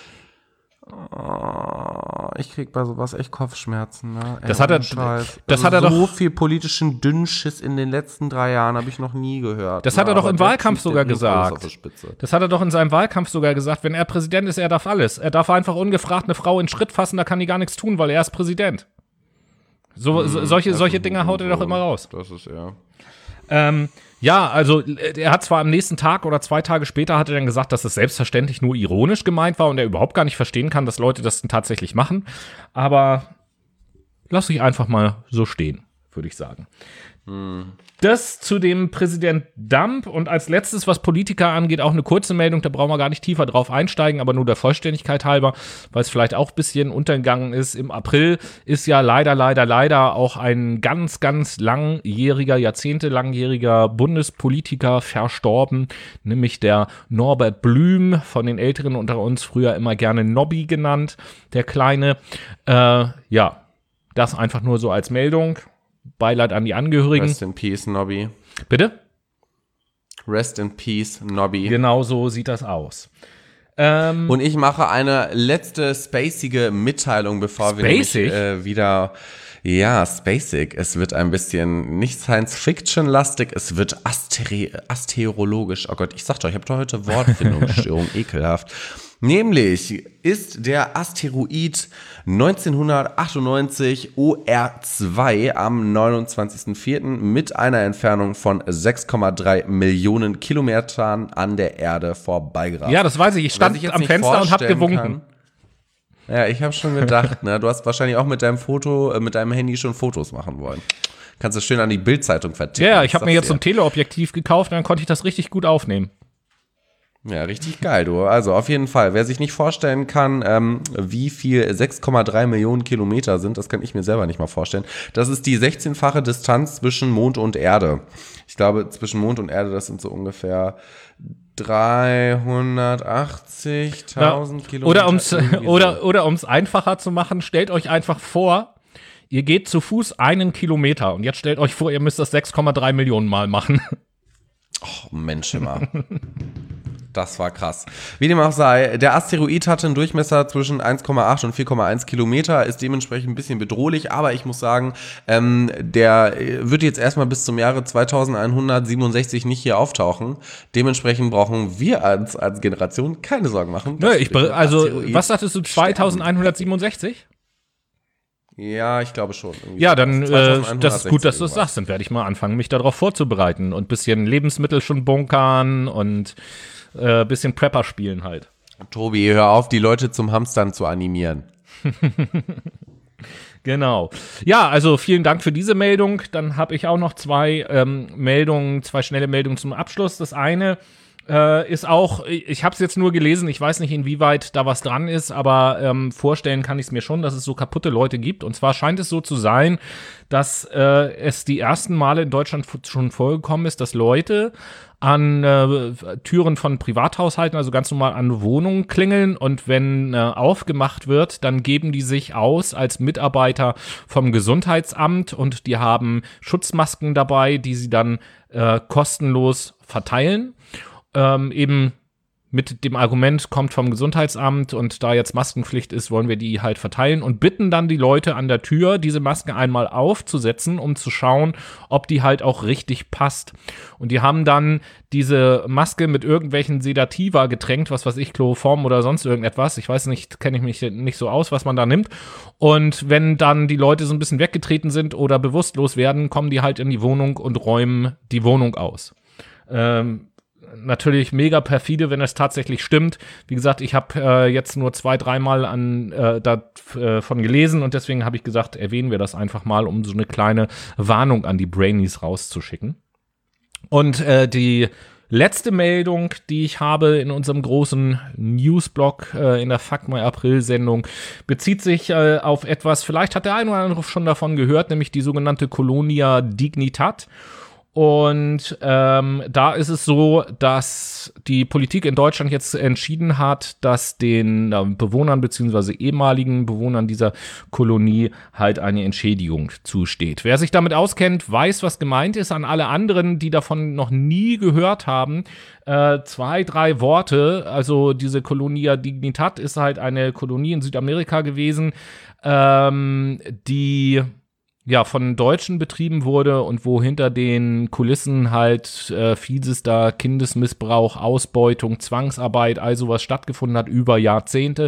Oh, ich krieg bei sowas echt Kopfschmerzen. Ne? Ey, das hat er, Scheiß. das also hat er so doch. viel politischen Dünnschiss in den letzten drei Jahren habe ich noch nie gehört. Das ne? hat er doch Aber im der Wahlkampf Typ, sogar der muss alles auf gesagt. der Spitze. Das hat er doch in seinem Wahlkampf sogar gesagt. Wenn er Präsident ist, er darf alles. Er darf einfach ungefragt eine Frau in den Schritt fassen, da kann die gar nichts tun, weil er ist Präsident. So, Hm, so solche, das solche ist Dinge haut er doch immer raus. Das ist ja. Ähm, ja, also er hat zwar am nächsten Tag oder zwei Tage später hat er dann gesagt, dass es selbstverständlich nur ironisch gemeint war und er überhaupt gar nicht verstehen kann, dass Leute das tatsächlich machen. Aber lass ich einfach mal so stehen, würde ich sagen. Hm. Das zu dem Präsident Dump und als letztes, was Politiker angeht, auch eine kurze Meldung, da brauchen wir gar nicht tiefer drauf einsteigen, aber nur der Vollständigkeit halber, weil es vielleicht auch ein bisschen untergegangen ist. Im April ist ja leider, leider, leider auch ein ganz, ganz langjähriger, jahrzehntelangjähriger Bundespolitiker verstorben, nämlich der Norbert Blüm, von den Älteren unter uns früher immer gerne Nobby genannt, der Kleine. Äh, ja, das einfach nur so als Meldung. Beileid an die Angehörigen. Rest in Peace, Nobby. Bitte? Rest in Peace, Nobby. Genau so sieht das aus. Ähm, Und ich mache eine letzte spacige Mitteilung, bevor wir nämlich, Spacig? äh, wieder, ja, spacig. Es wird ein bisschen nicht Science-Fiction-lastig, es wird asteri- asterologisch. Oh Gott, ich sag doch, ich habe doch heute Wortfindungsstörung, ekelhaft. Nämlich ist der Asteroid neunzehnhundertachtundneunzig O R zwei am neunundzwanzigsten vierten mit einer Entfernung von sechs Komma drei Millionen Kilometern an der Erde vorbeigeraten. ja, das weiß ich. Ich stand am Fenster und habe gewunken. Kann, ja, ich habe schon gedacht, ne, du hast wahrscheinlich auch mit deinem Foto, äh, mit deinem Handy schon Fotos machen wollen. Kannst du schön an die Bild-Zeitung verticken. Ja, ich habe mir jetzt so ein Teleobjektiv gekauft und dann konnte ich das richtig gut aufnehmen. Ja, richtig geil, du. Also auf jeden Fall, wer sich nicht vorstellen kann, ähm, wie viel sechs Komma drei Millionen Kilometer sind, das kann ich mir selber nicht mal vorstellen. Das ist die sechzehnfache Distanz zwischen Mond und Erde. Ich glaube, zwischen Mond und Erde, das sind so ungefähr dreihundertachtzigtausend Ja. Kilometer. Oder ums, irgendwie oder, so. oder ums einfacher zu machen, stellt euch einfach vor, ihr geht zu Fuß einen Kilometer und jetzt stellt euch vor, ihr müsst das sechs Komma drei Millionen Mal machen. Oh, Mensch immer. Das war krass. Wie dem auch sei, der Asteroid hatte einen Durchmesser zwischen eins Komma acht und vier Komma eins Kilometer, ist dementsprechend ein bisschen bedrohlich, aber ich muss sagen, ähm, der wird jetzt erstmal bis zum Jahre zweitausendeinhundertsiebenundsechzig nicht hier auftauchen. Dementsprechend brauchen wir als, als Generation keine Sorgen machen. Nö, ich, be- also, Asteroid was sagtest du, zweitausendeinhundertsiebenundsechzig? Ja, ich glaube schon. Irgendwie Ja, dann, äh, zweitausendeinhundertsechzig das ist gut, dass du es irgendwas. sagst. Dann werde ich mal anfangen, mich darauf vorzubereiten und ein bisschen Lebensmittel schon bunkern und äh, ein bisschen Prepper spielen halt. Tobi, hör auf, die Leute zum Hamstern zu animieren. Genau. Ja, also vielen Dank für diese Meldung. Dann habe ich auch noch zwei ähm, Meldungen, zwei schnelle Meldungen zum Abschluss. Das eine äh, ist auch, ich habe es jetzt nur gelesen, ich weiß nicht, inwieweit da was dran ist, aber ähm, vorstellen kann ich es mir schon, dass es so kaputte Leute gibt. Und zwar scheint es so zu sein, dass äh, es die ersten Male in Deutschland f- schon vorgekommen ist, dass Leute an äh, Türen von Privathaushalten, also ganz normal an Wohnungen klingeln und wenn äh, aufgemacht wird, dann geben die sich aus als Mitarbeiter vom Gesundheitsamt und die haben Schutzmasken dabei, die sie dann äh, kostenlos verteilen. Ähm, eben mit dem Argument, kommt vom Gesundheitsamt und da jetzt Maskenpflicht ist, wollen wir die halt verteilen und bitten dann die Leute an der Tür, diese Maske einmal aufzusetzen, um zu schauen, ob die halt auch richtig passt. Und die haben dann diese Maske mit irgendwelchen Sedativa getränkt, was weiß ich, Chloroform oder sonst irgendetwas. Ich weiß nicht, kenne ich mich nicht so aus, was man da nimmt. Und wenn dann die Leute so ein bisschen weggetreten sind oder bewusstlos werden, kommen die halt in die Wohnung und räumen die Wohnung aus. Ähm, natürlich mega perfide, wenn es tatsächlich stimmt. Wie gesagt, ich habe äh, jetzt nur zwei, dreimal an äh, davon gelesen und deswegen habe ich gesagt, erwähnen wir das einfach mal, um so eine kleine Warnung an die Brainies rauszuschicken. Und äh, die letzte Meldung, die ich habe in unserem großen Newsblog äh, in der Fuck My April-Sendung, bezieht sich äh, auf etwas, vielleicht hat der eine oder andere schon davon gehört, nämlich die sogenannte Colonia Dignitat. Und ähm, da ist es so, dass die Politik in Deutschland jetzt entschieden hat, dass den äh, Bewohnern bzw. ehemaligen Bewohnern dieser Kolonie halt eine Entschädigung zusteht. Wer sich damit auskennt, weiß, was gemeint ist. An alle anderen, die davon noch nie gehört haben, äh, zwei, drei Worte. Also diese Colonia Dignitat ist halt eine Kolonie in Südamerika gewesen, ähm, die ja von Deutschen betrieben wurde und wo hinter den Kulissen halt äh, fiesester Kindesmissbrauch, Ausbeutung, Zwangsarbeit, all sowas stattgefunden hat über Jahrzehnte.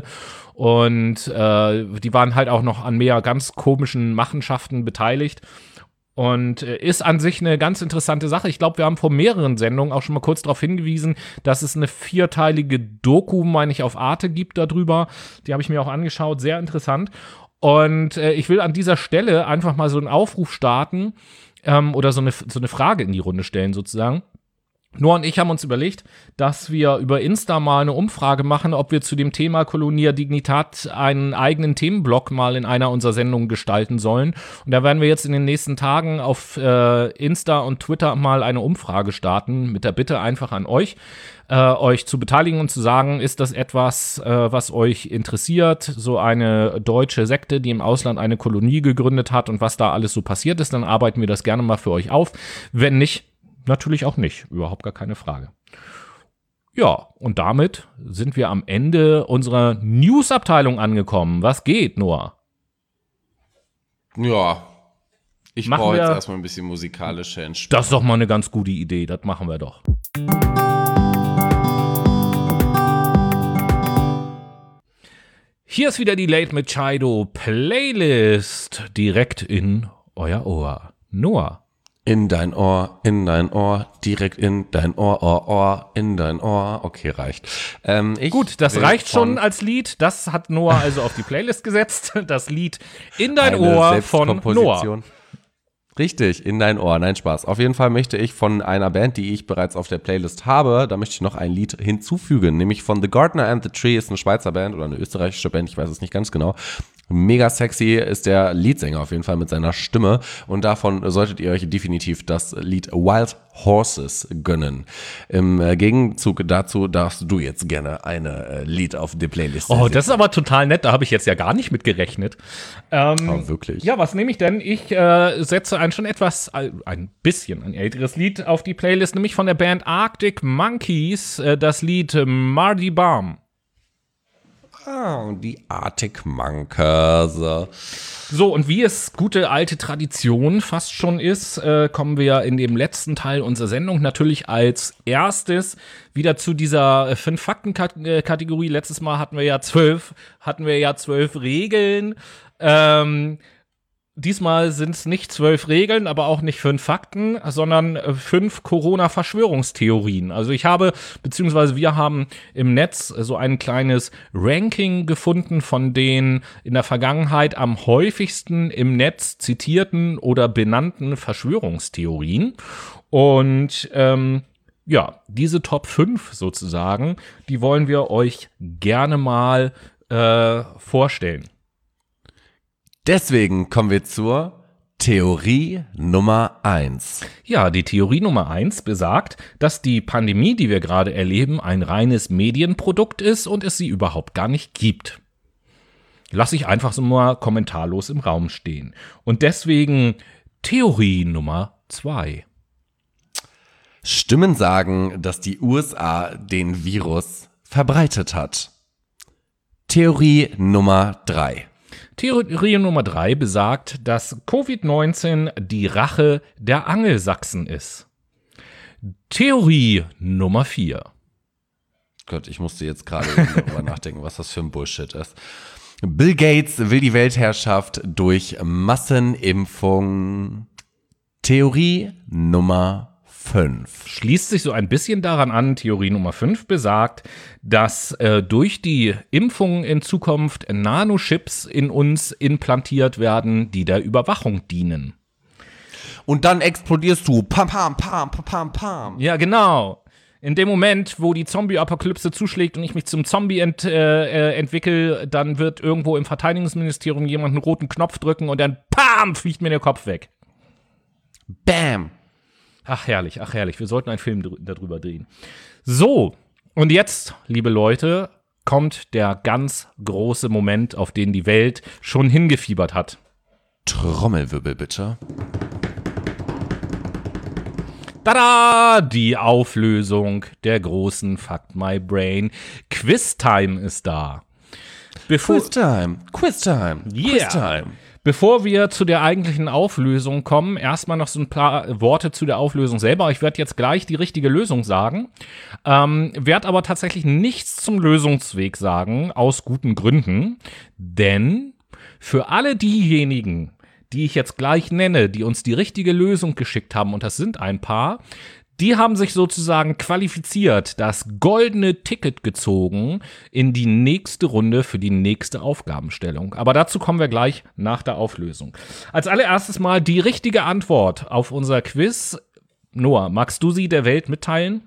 Und äh, die waren halt auch noch an mehr ganz komischen Machenschaften beteiligt. Und äh, ist an sich eine ganz interessante Sache. Ich glaube, wir haben vor mehreren Sendungen auch schon mal kurz darauf hingewiesen, dass es eine vierteilige Doku, meine ich, auf Arte gibt darüber. Die habe ich mir auch angeschaut, sehr interessant. Und äh, ich will an dieser Stelle einfach mal so einen Aufruf starten ähm, oder so eine, so eine Frage in die Runde stellen sozusagen. Noah und ich haben uns überlegt, dass wir über Insta mal eine Umfrage machen, ob wir zu dem Thema Colonia Dignitat einen eigenen Themenblock mal in einer unserer Sendungen gestalten sollen. Und da werden wir jetzt in den nächsten Tagen auf äh, Insta und Twitter mal eine Umfrage starten, mit der Bitte einfach an euch, äh, euch zu beteiligen und zu sagen, ist das etwas, äh, was euch interessiert, so eine deutsche Sekte, die im Ausland eine Kolonie gegründet hat und was da alles so passiert ist, dann arbeiten wir das gerne mal für euch auf. Wenn nicht, natürlich auch nicht, überhaupt gar keine Frage. Ja, und damit sind wir am Ende unserer News-Abteilung angekommen. Was geht, Noah? Ja, ich Machen brauche wir- jetzt erstmal ein bisschen musikalische Entspannung. Das ist doch mal eine ganz gute Idee, das machen wir doch. Hier ist wieder die Late Machado Playlist direkt in euer Ohr. Noah. In dein Ohr, in dein Ohr, direkt in dein Ohr, Ohr, Ohr, in dein Ohr. Okay, reicht. Ähm, ich Gut, das will reicht von schon als Lied. Das hat Noah also auf die Playlist gesetzt. Das Lied In dein eine Ohr von Noah. Selbstkomposition. Richtig, in dein Ohr. Nein, Spaß. Auf jeden Fall möchte ich von einer Band, die ich bereits auf der Playlist habe, da möchte ich noch ein Lied hinzufügen, nämlich von The Gardener and the Tree, ist eine Schweizer Band oder eine österreichische Band, ich weiß es nicht ganz genau. Mega sexy ist der Leadsänger auf jeden Fall mit seiner Stimme und davon solltet ihr euch definitiv das Lied Wild Horses gönnen. Im äh, Gegenzug dazu darfst du jetzt gerne eine äh, Lied auf die Playlist Oh, setzen. das ist aber total nett. Da habe ich jetzt ja gar nicht mit gerechnet. Ähm, Oh, wirklich? Ja, was nehme ich denn? Ich äh, setze ein schon etwas, äh, ein bisschen ein älteres Lied auf die Playlist, nämlich von der Band Arctic Monkeys, äh, das Lied äh, Mardi Bam. Ah, die Arctic Monkeys. So, und wie es gute alte Tradition fast schon ist, äh, kommen wir in dem letzten Teil unserer Sendung natürlich als erstes wieder zu dieser äh, Fünf-Fakten-Kategorie. Letztes Mal hatten wir ja zwölf, hatten wir ja zwölf Regeln. Ähm, Diesmal sind es nicht zwölf Regeln, aber auch nicht fünf Fakten, sondern äh, fünf Corona-Verschwörungstheorien. Also ich habe, beziehungsweise wir haben im Netz so ein kleines Ranking gefunden von den in der Vergangenheit am häufigsten im Netz zitierten oder benannten Verschwörungstheorien. Und ähm, ja, diese Top fünf sozusagen, die wollen wir euch gerne mal äh, vorstellen. Deswegen kommen wir zur Theorie Nummer eins. Ja, die Theorie Nummer eins besagt, dass die Pandemie, die wir gerade erleben, ein reines Medienprodukt ist und es sie überhaupt gar nicht gibt. Lass ich einfach so mal kommentarlos im Raum stehen. Und deswegen Theorie Nummer zwei. Stimmen sagen, dass die U S A den Virus verbreitet hat. Theorie Nummer drei. Theorie Nummer drei besagt, dass Covid neunzehn die Rache der Angelsachsen ist. Theorie Nummer vier. Gott, ich musste jetzt gerade darüber nachdenken, was das für ein Bullshit ist. Bill Gates will die Weltherrschaft durch Massenimpfung. Theorie Nummer fünf. Schließt sich so ein bisschen daran an, Theorie Nummer fünf besagt, dass äh, durch die Impfungen in Zukunft Nanochips in uns implantiert werden, die der Überwachung dienen. Und dann explodierst du. Pam, pam, pam, pam, pam, pam. Ja, genau. In dem Moment, wo die Zombie-Apokalypse zuschlägt und ich mich zum Zombie ent, äh, äh, entwickle, dann wird irgendwo im Verteidigungsministerium jemand einen roten Knopf drücken und dann PAM, fliegt mir der Kopf weg. Bam. Ach, herrlich, ach, herrlich. Wir sollten einen Film dr- darüber drehen. So, und jetzt, liebe Leute, kommt der ganz große Moment, auf den die Welt schon hingefiebert hat. Trommelwirbel bitte. Tada! Die Auflösung der großen Fuck My Brain. Quiztime ist da. Bevor, Quiztime. Quiztime. Yeah. Quiztime. Bevor wir zu der eigentlichen Auflösung kommen, erstmal noch so ein paar Worte zu der Auflösung selber. Ich werde jetzt gleich die richtige Lösung sagen, ähm, werde aber tatsächlich nichts zum Lösungsweg sagen, aus guten Gründen. Denn für alle diejenigen, die ich jetzt gleich nenne, die uns die richtige Lösung geschickt haben, und das sind ein paar, die haben sich sozusagen qualifiziert, das goldene Ticket gezogen in die nächste Runde für die nächste Aufgabenstellung. Aber dazu kommen wir gleich nach der Auflösung. Als allererstes mal die richtige Antwort auf unser Quiz. Noah, magst du sie der Welt mitteilen?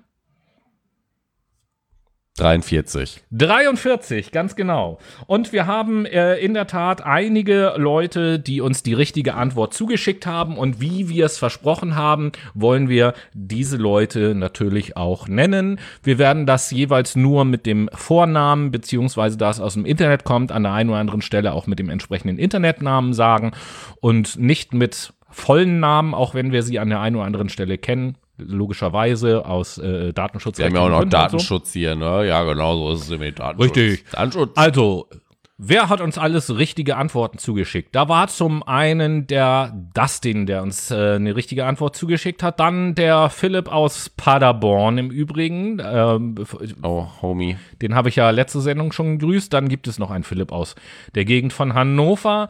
dreiundvierzig. dreiundvierzig, ganz genau. Und wir haben äh, in der Tat einige Leute, die uns die richtige Antwort zugeschickt haben. Und wie wir es versprochen haben, wollen wir diese Leute natürlich auch nennen. Wir werden das jeweils nur mit dem Vornamen, beziehungsweise da es aus dem Internet kommt, an der einen oder anderen Stelle auch mit dem entsprechenden Internetnamen sagen und nicht mit vollen Namen, auch wenn wir sie an der einen oder anderen Stelle kennen. Logischerweise aus äh, Datenschutz. Wir haben ja auch noch Datenschutz so. Hier, ne? Ja, genau so ist es mit Datenschutz. Richtig. Datenschutz. Also, wer hat uns alles richtige Antworten zugeschickt? Da war zum einen der Dustin, der uns äh, eine richtige Antwort zugeschickt hat. Dann der Philipp aus Paderborn im Übrigen. Ähm, oh, Homie. Den habe ich ja letzte Sendung schon gegrüßt. Dann gibt es noch einen Philipp aus der Gegend von Hannover.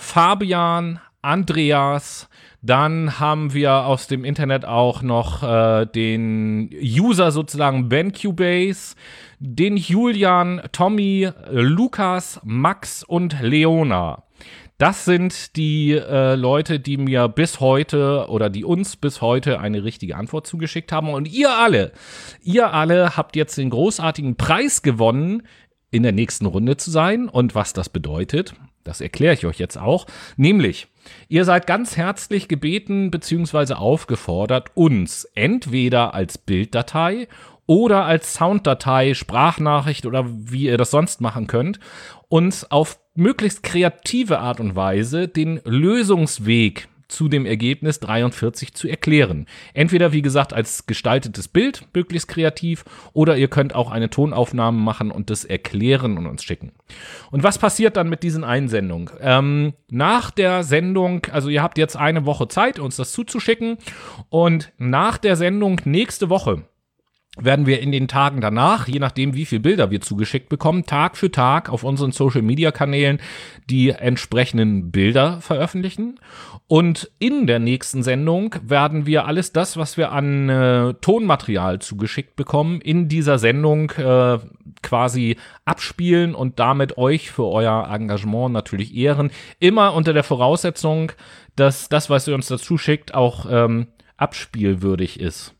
Fabian, Andreas. Dann haben wir aus dem Internet auch noch äh, den User sozusagen BenCubase, den Julian, Tommy, Lukas, Max und Leona. Das sind die äh, Leute, die mir bis heute oder die uns bis heute eine richtige Antwort zugeschickt haben. Und ihr alle, ihr alle habt jetzt den großartigen Preis gewonnen, in der nächsten Runde zu sein. Und was das bedeutet, das erkläre ich euch jetzt auch. Nämlich, ihr seid ganz herzlich gebeten bzw. aufgefordert, uns entweder als Bilddatei oder als Sounddatei, Sprachnachricht oder wie ihr das sonst machen könnt, uns auf möglichst kreative Art und Weise den Lösungsweg zu dem Ergebnis dreiundvierzig zu erklären. Entweder, wie gesagt, als gestaltetes Bild, möglichst kreativ, oder ihr könnt auch eine Tonaufnahme machen und das erklären und uns schicken. Und was passiert dann mit diesen Einsendungen? Ähm, nach der Sendung, also ihr habt jetzt eine Woche Zeit, uns das zuzuschicken, und nach der Sendung nächste Woche werden wir in den Tagen danach, je nachdem wie viele Bilder wir zugeschickt bekommen, Tag für Tag auf unseren Social-Media-Kanälen die entsprechenden Bilder veröffentlichen. Und in der nächsten Sendung werden wir alles das, was wir an äh, Tonmaterial zugeschickt bekommen, in dieser Sendung äh, quasi abspielen und damit euch für euer Engagement natürlich ehren. Immer unter der Voraussetzung, dass das, was ihr uns dazu schickt, auch ähm, abspielwürdig ist.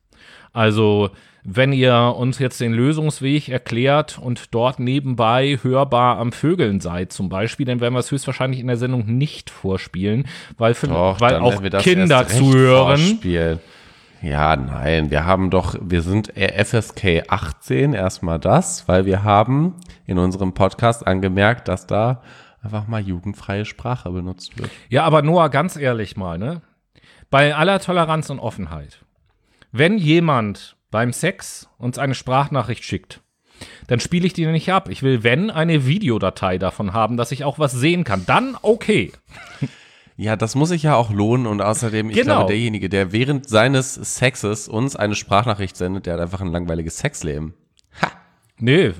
Also wenn ihr uns jetzt den Lösungsweg erklärt und dort nebenbei hörbar am Vögeln seid zum Beispiel, dann werden wir es höchstwahrscheinlich in der Sendung nicht vorspielen, weil, für, Doch, weil auch Kinder zuhören. Vorspielen. Ja, nein, wir haben doch, wir sind F S K achtzehn, erstmal das, weil wir haben in unserem Podcast angemerkt, dass da einfach mal jugendfreie Sprache benutzt wird. Ja, aber Noah, ganz ehrlich mal, ne? Bei aller Toleranz und Offenheit, wenn jemand beim Sex uns eine Sprachnachricht schickt, dann spiele ich die nicht ab. Ich will, wenn, eine Videodatei davon haben, dass ich auch was sehen kann. Dann okay. Ja, das muss sich ja auch lohnen, und außerdem, ich Genau. glaube, derjenige, der während seines Sexes uns eine Sprachnachricht sendet, der hat einfach ein langweiliges Sexleben. Ha! Nee,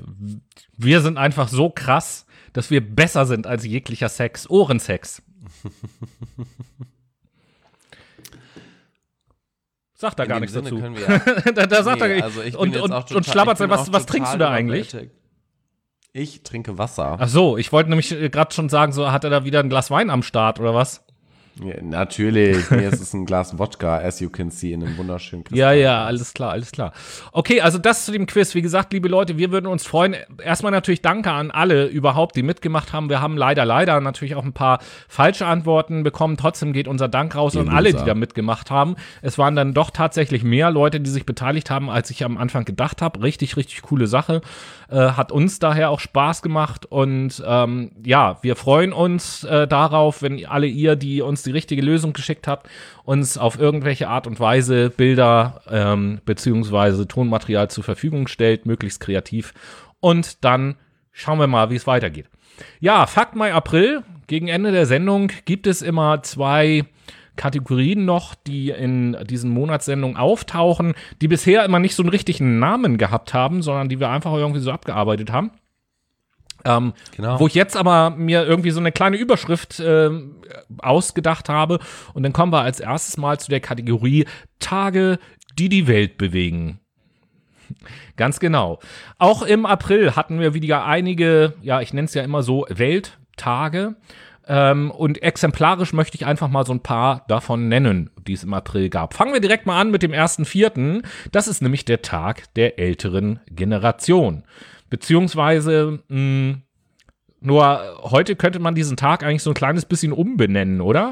wir sind einfach so krass, dass wir besser sind als jeglicher Sex. Ohrensex. sagt er In gar dem nichts Sinne dazu. können wir ja, da, da sagt nee, er also ich bin und, jetzt und, auch total, und schlabbert ich bin was, auch was trinkst du da total eigentlich? überwältigt. Ich trinke Wasser. Ach so, ich wollte nämlich gerade schon sagen, so hat er da wieder ein Glas Wein am Start oder was? Ja, natürlich. Nee, es ist ein Glas Wodka, as you can see, in einem wunderschönen Kristall. Ja, ja, alles klar, alles klar. Okay, also das zu dem Quiz. Wie gesagt, liebe Leute, wir würden uns freuen. Erstmal natürlich danke an alle überhaupt, die mitgemacht haben. Wir haben leider, leider natürlich auch ein paar falsche Antworten bekommen. Trotzdem geht unser Dank raus Die an alle, Loser. die da mitgemacht haben. Es waren dann doch tatsächlich mehr Leute, die sich beteiligt haben, als ich am Anfang gedacht habe. Richtig, richtig coole Sache. Äh, hat uns daher auch Spaß gemacht. Und ähm, ja, wir freuen uns äh, darauf, wenn alle ihr, die uns die richtige Lösung geschickt habt, uns auf irgendwelche Art und Weise Bilder ähm, beziehungsweise Tonmaterial zur Verfügung stellt, möglichst kreativ. Und dann schauen wir mal, wie es weitergeht. Ja, Fakt Mai April. Gegen Ende der Sendung gibt es immer zwei Kategorien noch, die in diesen Monatssendungen auftauchen, die bisher immer nicht so einen richtigen Namen gehabt haben, sondern die wir einfach irgendwie so abgearbeitet haben. Ähm, Genau. Wo ich jetzt aber mir irgendwie so eine kleine Überschrift äh, ausgedacht habe. Und dann kommen wir als erstes mal zu der Kategorie Tage, die die Welt bewegen. Ganz genau. Auch im April hatten wir wieder einige, ja, ich nenne es ja immer so, Welttage. Ähm, und exemplarisch möchte ich einfach mal so ein paar davon nennen, die es im April gab. Fangen wir direkt mal an mit dem ersten Vierten. Das ist nämlich der Tag der älteren Generation. Beziehungsweise, mh, nur heute könnte man diesen Tag eigentlich so ein kleines bisschen umbenennen, oder?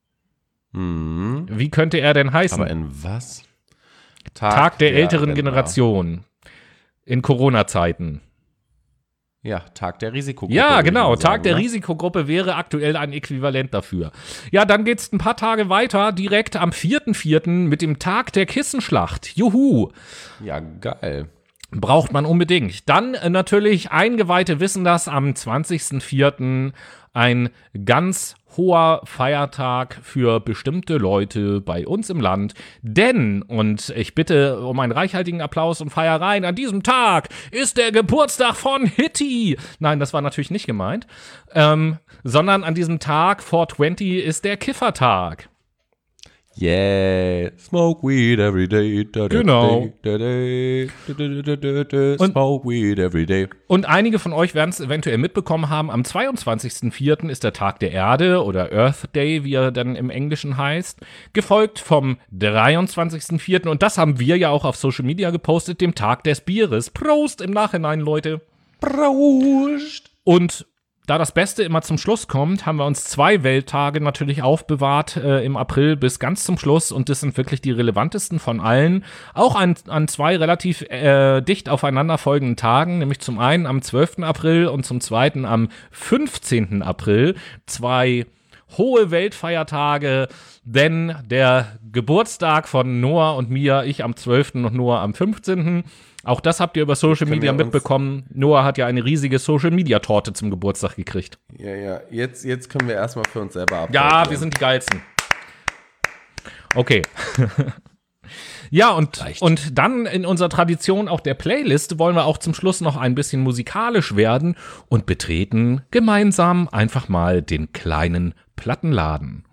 Mhm. Wie könnte er denn heißen? Aber in was? Tag der, älteren Rentner. Generation. In Corona-Zeiten. Ja, Tag der Risikogruppe. Ja, würde ich genau. mal Tag sagen, der ne? Risikogruppe wäre aktuell ein Äquivalent dafür. Ja, dann geht's ein paar Tage weiter, direkt am vierten Vierten mit dem Tag der Kissenschlacht. Juhu! Ja, geil. Braucht man unbedingt. Dann äh, natürlich, Eingeweihte wissen das, am zwanzigsten Vierten ein ganz hoher Feiertag für bestimmte Leute bei uns im Land. Denn, und ich bitte um einen reichhaltigen Applaus und Feiereien, an diesem Tag ist der Geburtstag von Hitty. Nein, das war natürlich nicht gemeint. Ähm, sondern an diesem Tag, vier zwanzig, ist der Kiffertag. Yeah, smoke weed every day. Da, da, Genau. Da, da, da, da, da, da, da, Und- smoke weed every day. Und einige von euch werden es eventuell mitbekommen haben, am zweiundzwanzigsten Vierten ist der Tag der Erde oder Earth Day, wie er dann im Englischen heißt, gefolgt vom dreiundzwanzigsten Vierten und das haben wir ja auch auf Social Media gepostet, dem Tag des Bieres. Prost im Nachhinein, Leute. Prost. Und da das Beste immer zum Schluss kommt, haben wir uns zwei Welttage natürlich aufbewahrt äh, im April bis ganz zum Schluss und das sind wirklich die relevantesten von allen. Auch an, an zwei relativ äh, dicht aufeinander folgenden Tagen, nämlich zum einen am zwölften April und zum zweiten am fünfzehnten April. Zwei hohe Weltfeiertage, denn der Geburtstag von Noah und mir, ich am zwölften und Noah am fünfzehnten Auch das habt ihr über Social Können Media wir uns- mitbekommen. Noah hat ja eine riesige Social Media Torte zum Geburtstag gekriegt. Ja, ja, jetzt, jetzt können wir erstmal für uns selber ab. Ja, wir sind die Geilsten. Okay. Ja, und, Reicht. und dann in unserer Tradition auch der Playlist wollen wir auch zum Schluss noch ein bisschen musikalisch werden und betreten gemeinsam einfach mal den kleinen Plattenladen.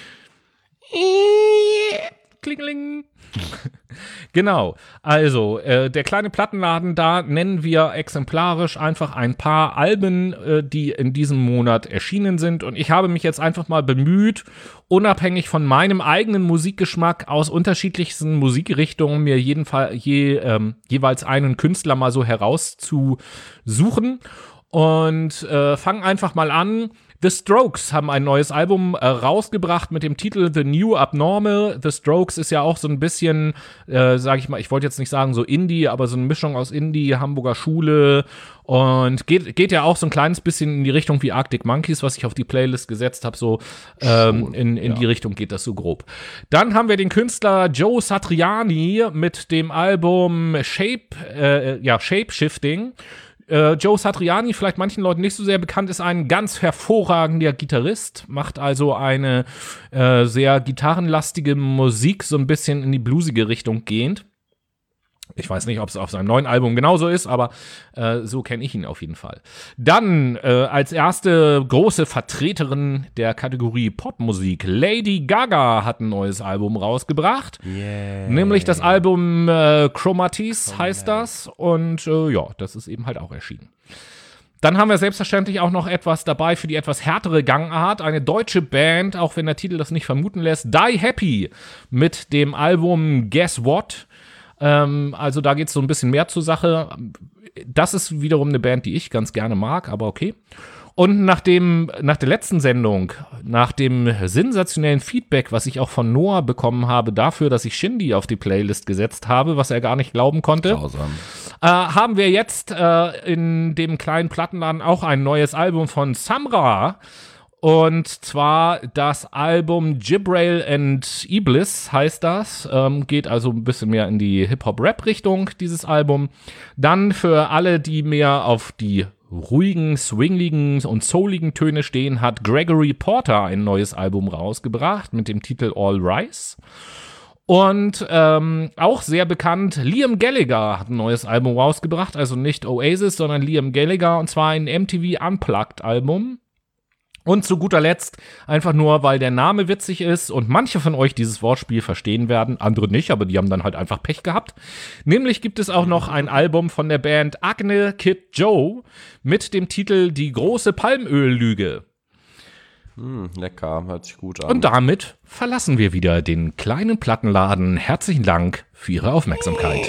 Klingeling. Genau, also äh, der kleine Plattenladen, da nennen wir exemplarisch einfach ein paar Alben, äh, die in diesem Monat erschienen sind und ich habe mich jetzt einfach mal bemüht, unabhängig von meinem eigenen Musikgeschmack aus unterschiedlichsten Musikrichtungen mir jeden Fall je, ähm, jeweils einen Künstler mal so herauszusuchen und äh, fang einfach mal an. The Strokes haben ein neues Album äh, rausgebracht mit dem Titel The New Abnormal. The Strokes ist ja auch so ein bisschen, äh, sag ich mal, ich wollte jetzt nicht sagen so Indie, aber so eine Mischung aus Indie, Hamburger Schule und geht, geht ja auch so ein kleines bisschen in die Richtung wie Arctic Monkeys, was ich auf die Playlist gesetzt habe, so ähm, in, in ja. die Richtung geht das so grob. Dann haben wir den Künstler Joe Satriani mit dem Album Shape, äh, ja, Shape Shifting. Äh, Joe Satriani, vielleicht manchen Leuten nicht so sehr bekannt, ist ein ganz hervorragender Gitarrist, macht also eine äh, sehr gitarrenlastige Musik, so ein bisschen in die bluesige Richtung gehend. Ich weiß nicht, ob es auf seinem neuen Album genauso ist, aber äh, so kenne ich ihn auf jeden Fall. Dann äh, als erste große Vertreterin der Kategorie Popmusik, Lady Gaga hat ein neues Album rausgebracht. Yeah. Nämlich das Album äh, Chromatis heißt das. Und äh, ja, das ist eben halt auch erschienen. Dann haben wir selbstverständlich auch noch etwas dabei für die etwas härtere Gangart. Eine deutsche Band, auch wenn der Titel das nicht vermuten lässt, Die Happy mit dem Album Guess What. Ähm, also da geht es so ein bisschen mehr zur Sache. Das ist wiederum eine Band, die ich ganz gerne mag, aber okay. Und nach dem, nach der letzten Sendung, nach dem sensationellen Feedback, was ich auch von Noah bekommen habe dafür, dass ich Shindy auf die Playlist gesetzt habe, was er gar nicht glauben konnte, äh, haben wir jetzt äh, in dem kleinen Plattenladen auch ein neues Album von Samra. Und zwar das Album Jibrail and Iblis heißt das. Ähm, geht also ein bisschen mehr in die Hip-Hop-Rap-Richtung, dieses Album. Dann für alle, die mehr auf die ruhigen, swingligen und souligen Töne stehen, hat Gregory Porter ein neues Album rausgebracht mit dem Titel All Rise. Und ähm, auch sehr bekannt, Liam Gallagher hat ein neues Album rausgebracht, also nicht Oasis, sondern Liam Gallagher, und zwar ein M T V Unplugged-Album. Und zu guter Letzt, einfach nur, weil der Name witzig ist und manche von euch dieses Wortspiel verstehen werden, andere nicht, aber die haben dann halt einfach Pech gehabt. Nämlich gibt es auch noch ein Album von der Band Agne Kid Joe mit dem Titel Die große Palmöllüge. Hm, lecker, hört sich gut an. Und damit verlassen wir wieder den kleinen Plattenladen. Herzlichen Dank für Ihre Aufmerksamkeit.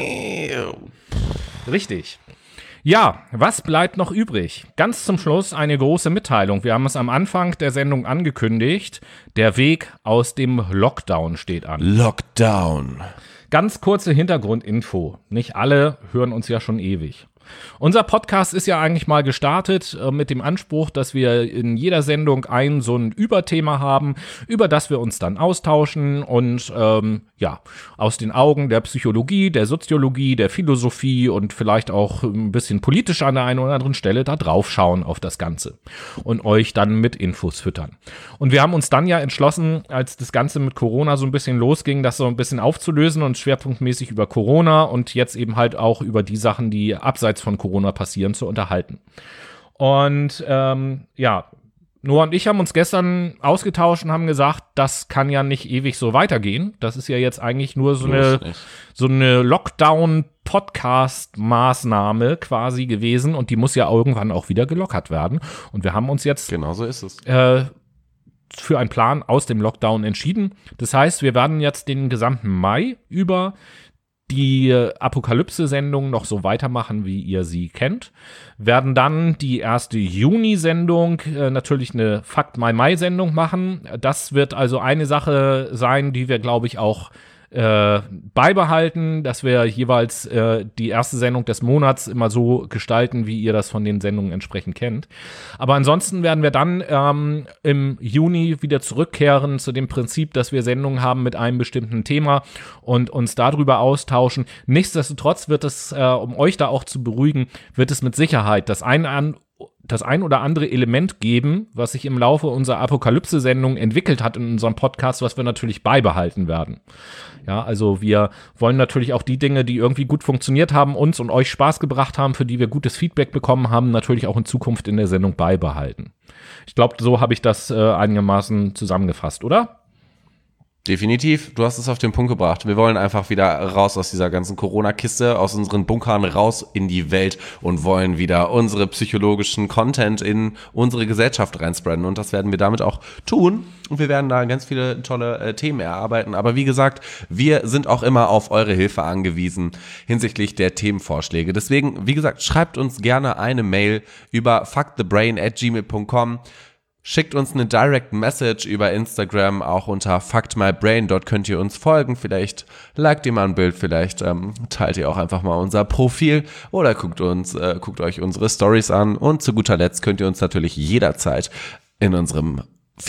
Richtig. Ja, was bleibt noch übrig? Ganz zum Schluss eine große Mitteilung. Wir haben es am Anfang der Sendung angekündigt. Der Weg aus dem Lockdown steht an. Lockdown. Ganz kurze Hintergrundinfo. Nicht alle hören uns ja schon ewig. Unser Podcast ist ja eigentlich mal gestartet äh, mit dem Anspruch, dass wir in jeder Sendung ein so ein Überthema haben, über das wir uns dann austauschen und ähm, ja, aus den Augen der Psychologie, der Soziologie, der Philosophie und vielleicht auch ein bisschen politisch an der einen oder anderen Stelle da drauf schauen auf das Ganze und euch dann mit Infos füttern. Und wir haben uns dann ja entschlossen, als das Ganze mit Corona so ein bisschen losging, das so ein bisschen aufzulösen und schwerpunktmäßig über Corona und jetzt eben halt auch über die Sachen, die abseits von Corona passieren, zu unterhalten. Und ähm, ja, Noah und ich haben uns gestern ausgetauscht und haben gesagt, das kann ja nicht ewig so weitergehen. Das ist ja jetzt eigentlich nur so eine, so eine Lockdown-Podcast-Maßnahme quasi gewesen und die muss ja irgendwann auch wieder gelockert werden. Und wir haben uns jetzt genau so ist es. Äh, für einen Plan aus dem Lockdown entschieden. Das heißt, wir werden jetzt den gesamten Mai über die Apokalypse-Sendung noch so weitermachen, wie ihr sie kennt. Werden dann die erste Juni-Sendung äh, natürlich eine Fakt My Mai-Sendung machen. Das wird also eine Sache sein, die wir, glaube ich, auch äh, beibehalten, dass wir jeweils äh, die erste Sendung des Monats immer so gestalten, wie ihr das von den Sendungen entsprechend kennt. Aber ansonsten werden wir dann ähm, im Juni wieder zurückkehren zu dem Prinzip, dass wir Sendungen haben mit einem bestimmten Thema und uns darüber austauschen. Nichtsdestotrotz wird es, äh, um euch da auch zu beruhigen, wird es mit Sicherheit das eine an das ein oder andere Element geben, was sich im Laufe unserer Apokalypse-Sendung entwickelt hat in unserem Podcast, was wir natürlich beibehalten werden. Ja, also wir wollen natürlich auch die Dinge, die irgendwie gut funktioniert haben, uns und euch Spaß gebracht haben, für die wir gutes Feedback bekommen haben, natürlich auch in Zukunft in der Sendung beibehalten. Ich glaube, so habe ich das äh, einigermaßen zusammengefasst, oder? Definitiv, du hast es auf den Punkt gebracht. Wir wollen einfach wieder raus aus dieser ganzen Corona-Kiste, aus unseren Bunkern raus in die Welt und wollen wieder unsere psychologischen Content in unsere Gesellschaft reinspreaden. Und das werden wir damit auch tun. Und wir werden da ganz viele tolle äh, Themen erarbeiten. Aber wie gesagt, wir sind auch immer auf eure Hilfe angewiesen hinsichtlich der Themenvorschläge. Deswegen, wie gesagt, schreibt uns gerne eine Mail über fuck the brain at gmail dot com. Schickt uns eine Direct Message über Instagram, auch unter fuck my brain. Dort könnt ihr uns folgen. Vielleicht liked ihr mal ein Bild, vielleicht ähm, teilt ihr auch einfach mal unser Profil oder guckt uns, äh, guckt euch unsere Stories an. Und zu guter Letzt könnt ihr uns natürlich jederzeit in unserem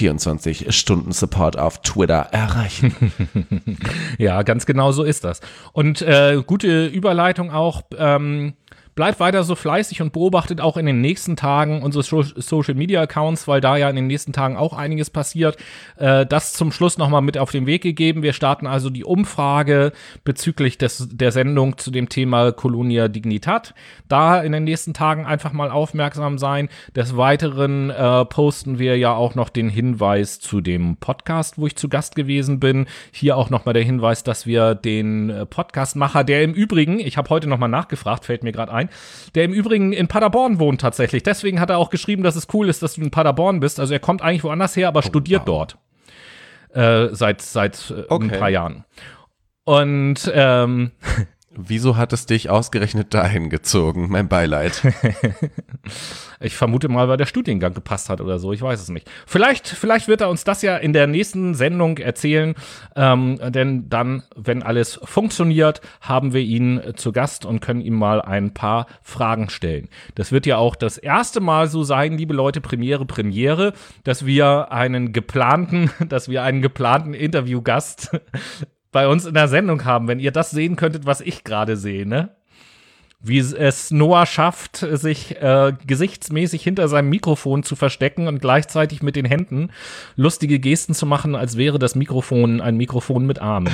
vierundzwanzig-Stunden-Support auf Twitter erreichen. Ja, ganz genau so ist das. Und äh, gute Überleitung auch, ähm, Bleibt weiter so fleißig und beobachtet auch in den nächsten Tagen unsere Social-Media-Accounts, weil da ja in den nächsten Tagen auch einiges passiert. Äh, das zum Schluss nochmal mit auf den Weg gegeben. Wir starten also die Umfrage bezüglich des, der Sendung zu dem Thema Colonia Dignidad. Da in den nächsten Tagen einfach mal aufmerksam sein. Des Weiteren äh, posten wir ja auch noch den Hinweis zu dem Podcast, wo ich zu Gast gewesen bin. Hier auch nochmal der Hinweis, dass wir den äh, Podcastmacher, der im Übrigen, ich habe heute nochmal nachgefragt, fällt mir gerade ein, der im Übrigen in Paderborn wohnt tatsächlich. Deswegen hat er auch geschrieben, dass es cool ist, dass du in Paderborn bist. Also er kommt eigentlich woanders her, aber oh, studiert wow. dort. Äh, seit seit äh, okay. ein paar Jahren. Und ähm, wieso hat es dich ausgerechnet dahin gezogen? Mein Beileid. Ich vermute mal, weil der Studiengang gepasst hat oder so. Ich weiß es nicht. Vielleicht, vielleicht wird er uns das ja in der nächsten Sendung erzählen. Ähm, denn dann, wenn alles funktioniert, haben wir ihn zu Gast und können ihm mal ein paar Fragen stellen. Das wird ja auch das erste Mal so sein, liebe Leute, Premiere, Premiere, dass wir einen geplanten, dass wir einen geplanten Interviewgast bei uns in der Sendung haben, wenn ihr das sehen könntet, was ich gerade sehe, ne? Wie es Noah schafft, sich äh, gesichtsmäßig hinter seinem Mikrofon zu verstecken und gleichzeitig mit den Händen lustige Gesten zu machen, als wäre das Mikrofon ein Mikrofon mit Armen.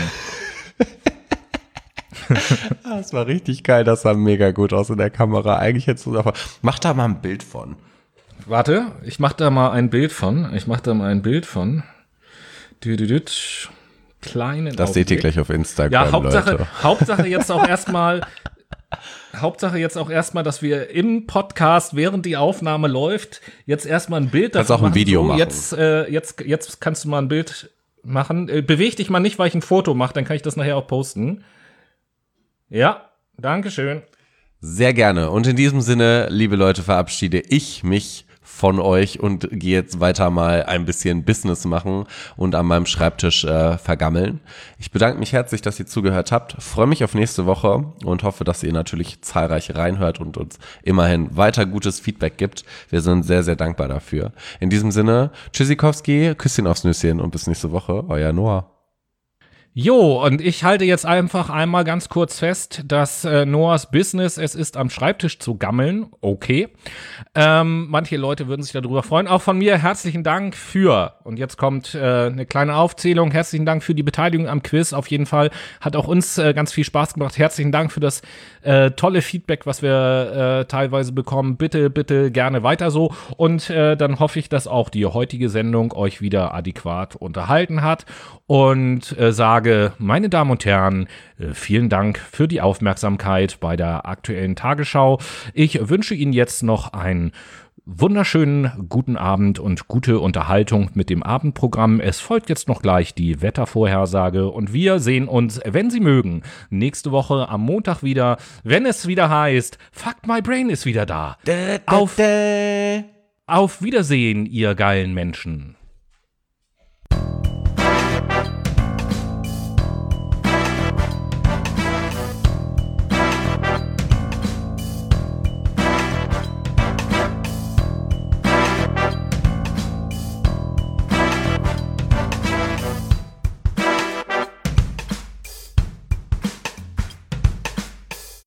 Das war richtig geil, das sah mega gut aus in der Kamera. Eigentlich hättest du davon. Mach da mal ein Bild von. Warte, ich mach da mal ein Bild von. Ich mach da mal ein Bild von. Düdüdüt. Kleinen Das seht ihr gleich auf Instagram, ja, Hauptsache, Leute. Hauptsache jetzt auch erstmal, Hauptsache jetzt auch erstmal, dass wir im Podcast, während die Aufnahme läuft, jetzt erstmal ein Bild davon machen. Kannst auch ein Video so, machen. Jetzt, äh, jetzt, jetzt kannst du mal ein Bild machen. Äh, beweg dich mal nicht, weil ich ein Foto mache, dann kann ich das nachher auch posten. Ja, dankeschön. Sehr gerne. Und in diesem Sinne, liebe Leute, verabschiede ich mich von euch und gehe jetzt weiter mal ein bisschen Business machen und an meinem Schreibtisch äh, vergammeln. Ich bedanke mich herzlich, dass ihr zugehört habt. Freue mich auf nächste Woche und hoffe, dass ihr natürlich zahlreich reinhört und uns immerhin weiter gutes Feedback gibt. Wir sind sehr, sehr dankbar dafür. In diesem Sinne, Tschüssikowski, Küsschen aufs Nüsschen und bis nächste Woche. Euer Noah. Jo, und ich halte jetzt einfach einmal ganz kurz fest, dass äh, Noahs Business es ist, am Schreibtisch zu gammeln. Okay. Ähm, manche Leute würden sich darüber freuen. Auch von mir herzlichen Dank für, und jetzt kommt äh, eine kleine Aufzählung, herzlichen Dank für die Beteiligung am Quiz. Auf jeden Fall hat auch uns äh, ganz viel Spaß gemacht. Herzlichen Dank für das äh, tolle Feedback, was wir äh, teilweise bekommen. Bitte, bitte gerne weiter so. Und äh, dann hoffe ich, dass auch die heutige Sendung euch wieder adäquat unterhalten hat. Und äh, sage, meine Damen und Herren, vielen Dank für die Aufmerksamkeit bei der aktuellen Tagesschau. Ich wünsche Ihnen jetzt noch einen wunderschönen guten Abend und gute Unterhaltung mit dem Abendprogramm. Es folgt jetzt noch gleich die Wettervorhersage und wir sehen uns, wenn Sie mögen, nächste Woche am Montag wieder, wenn es wieder heißt, Fuck My Brain ist wieder da. Auf, auf Wiedersehen, ihr geilen Menschen.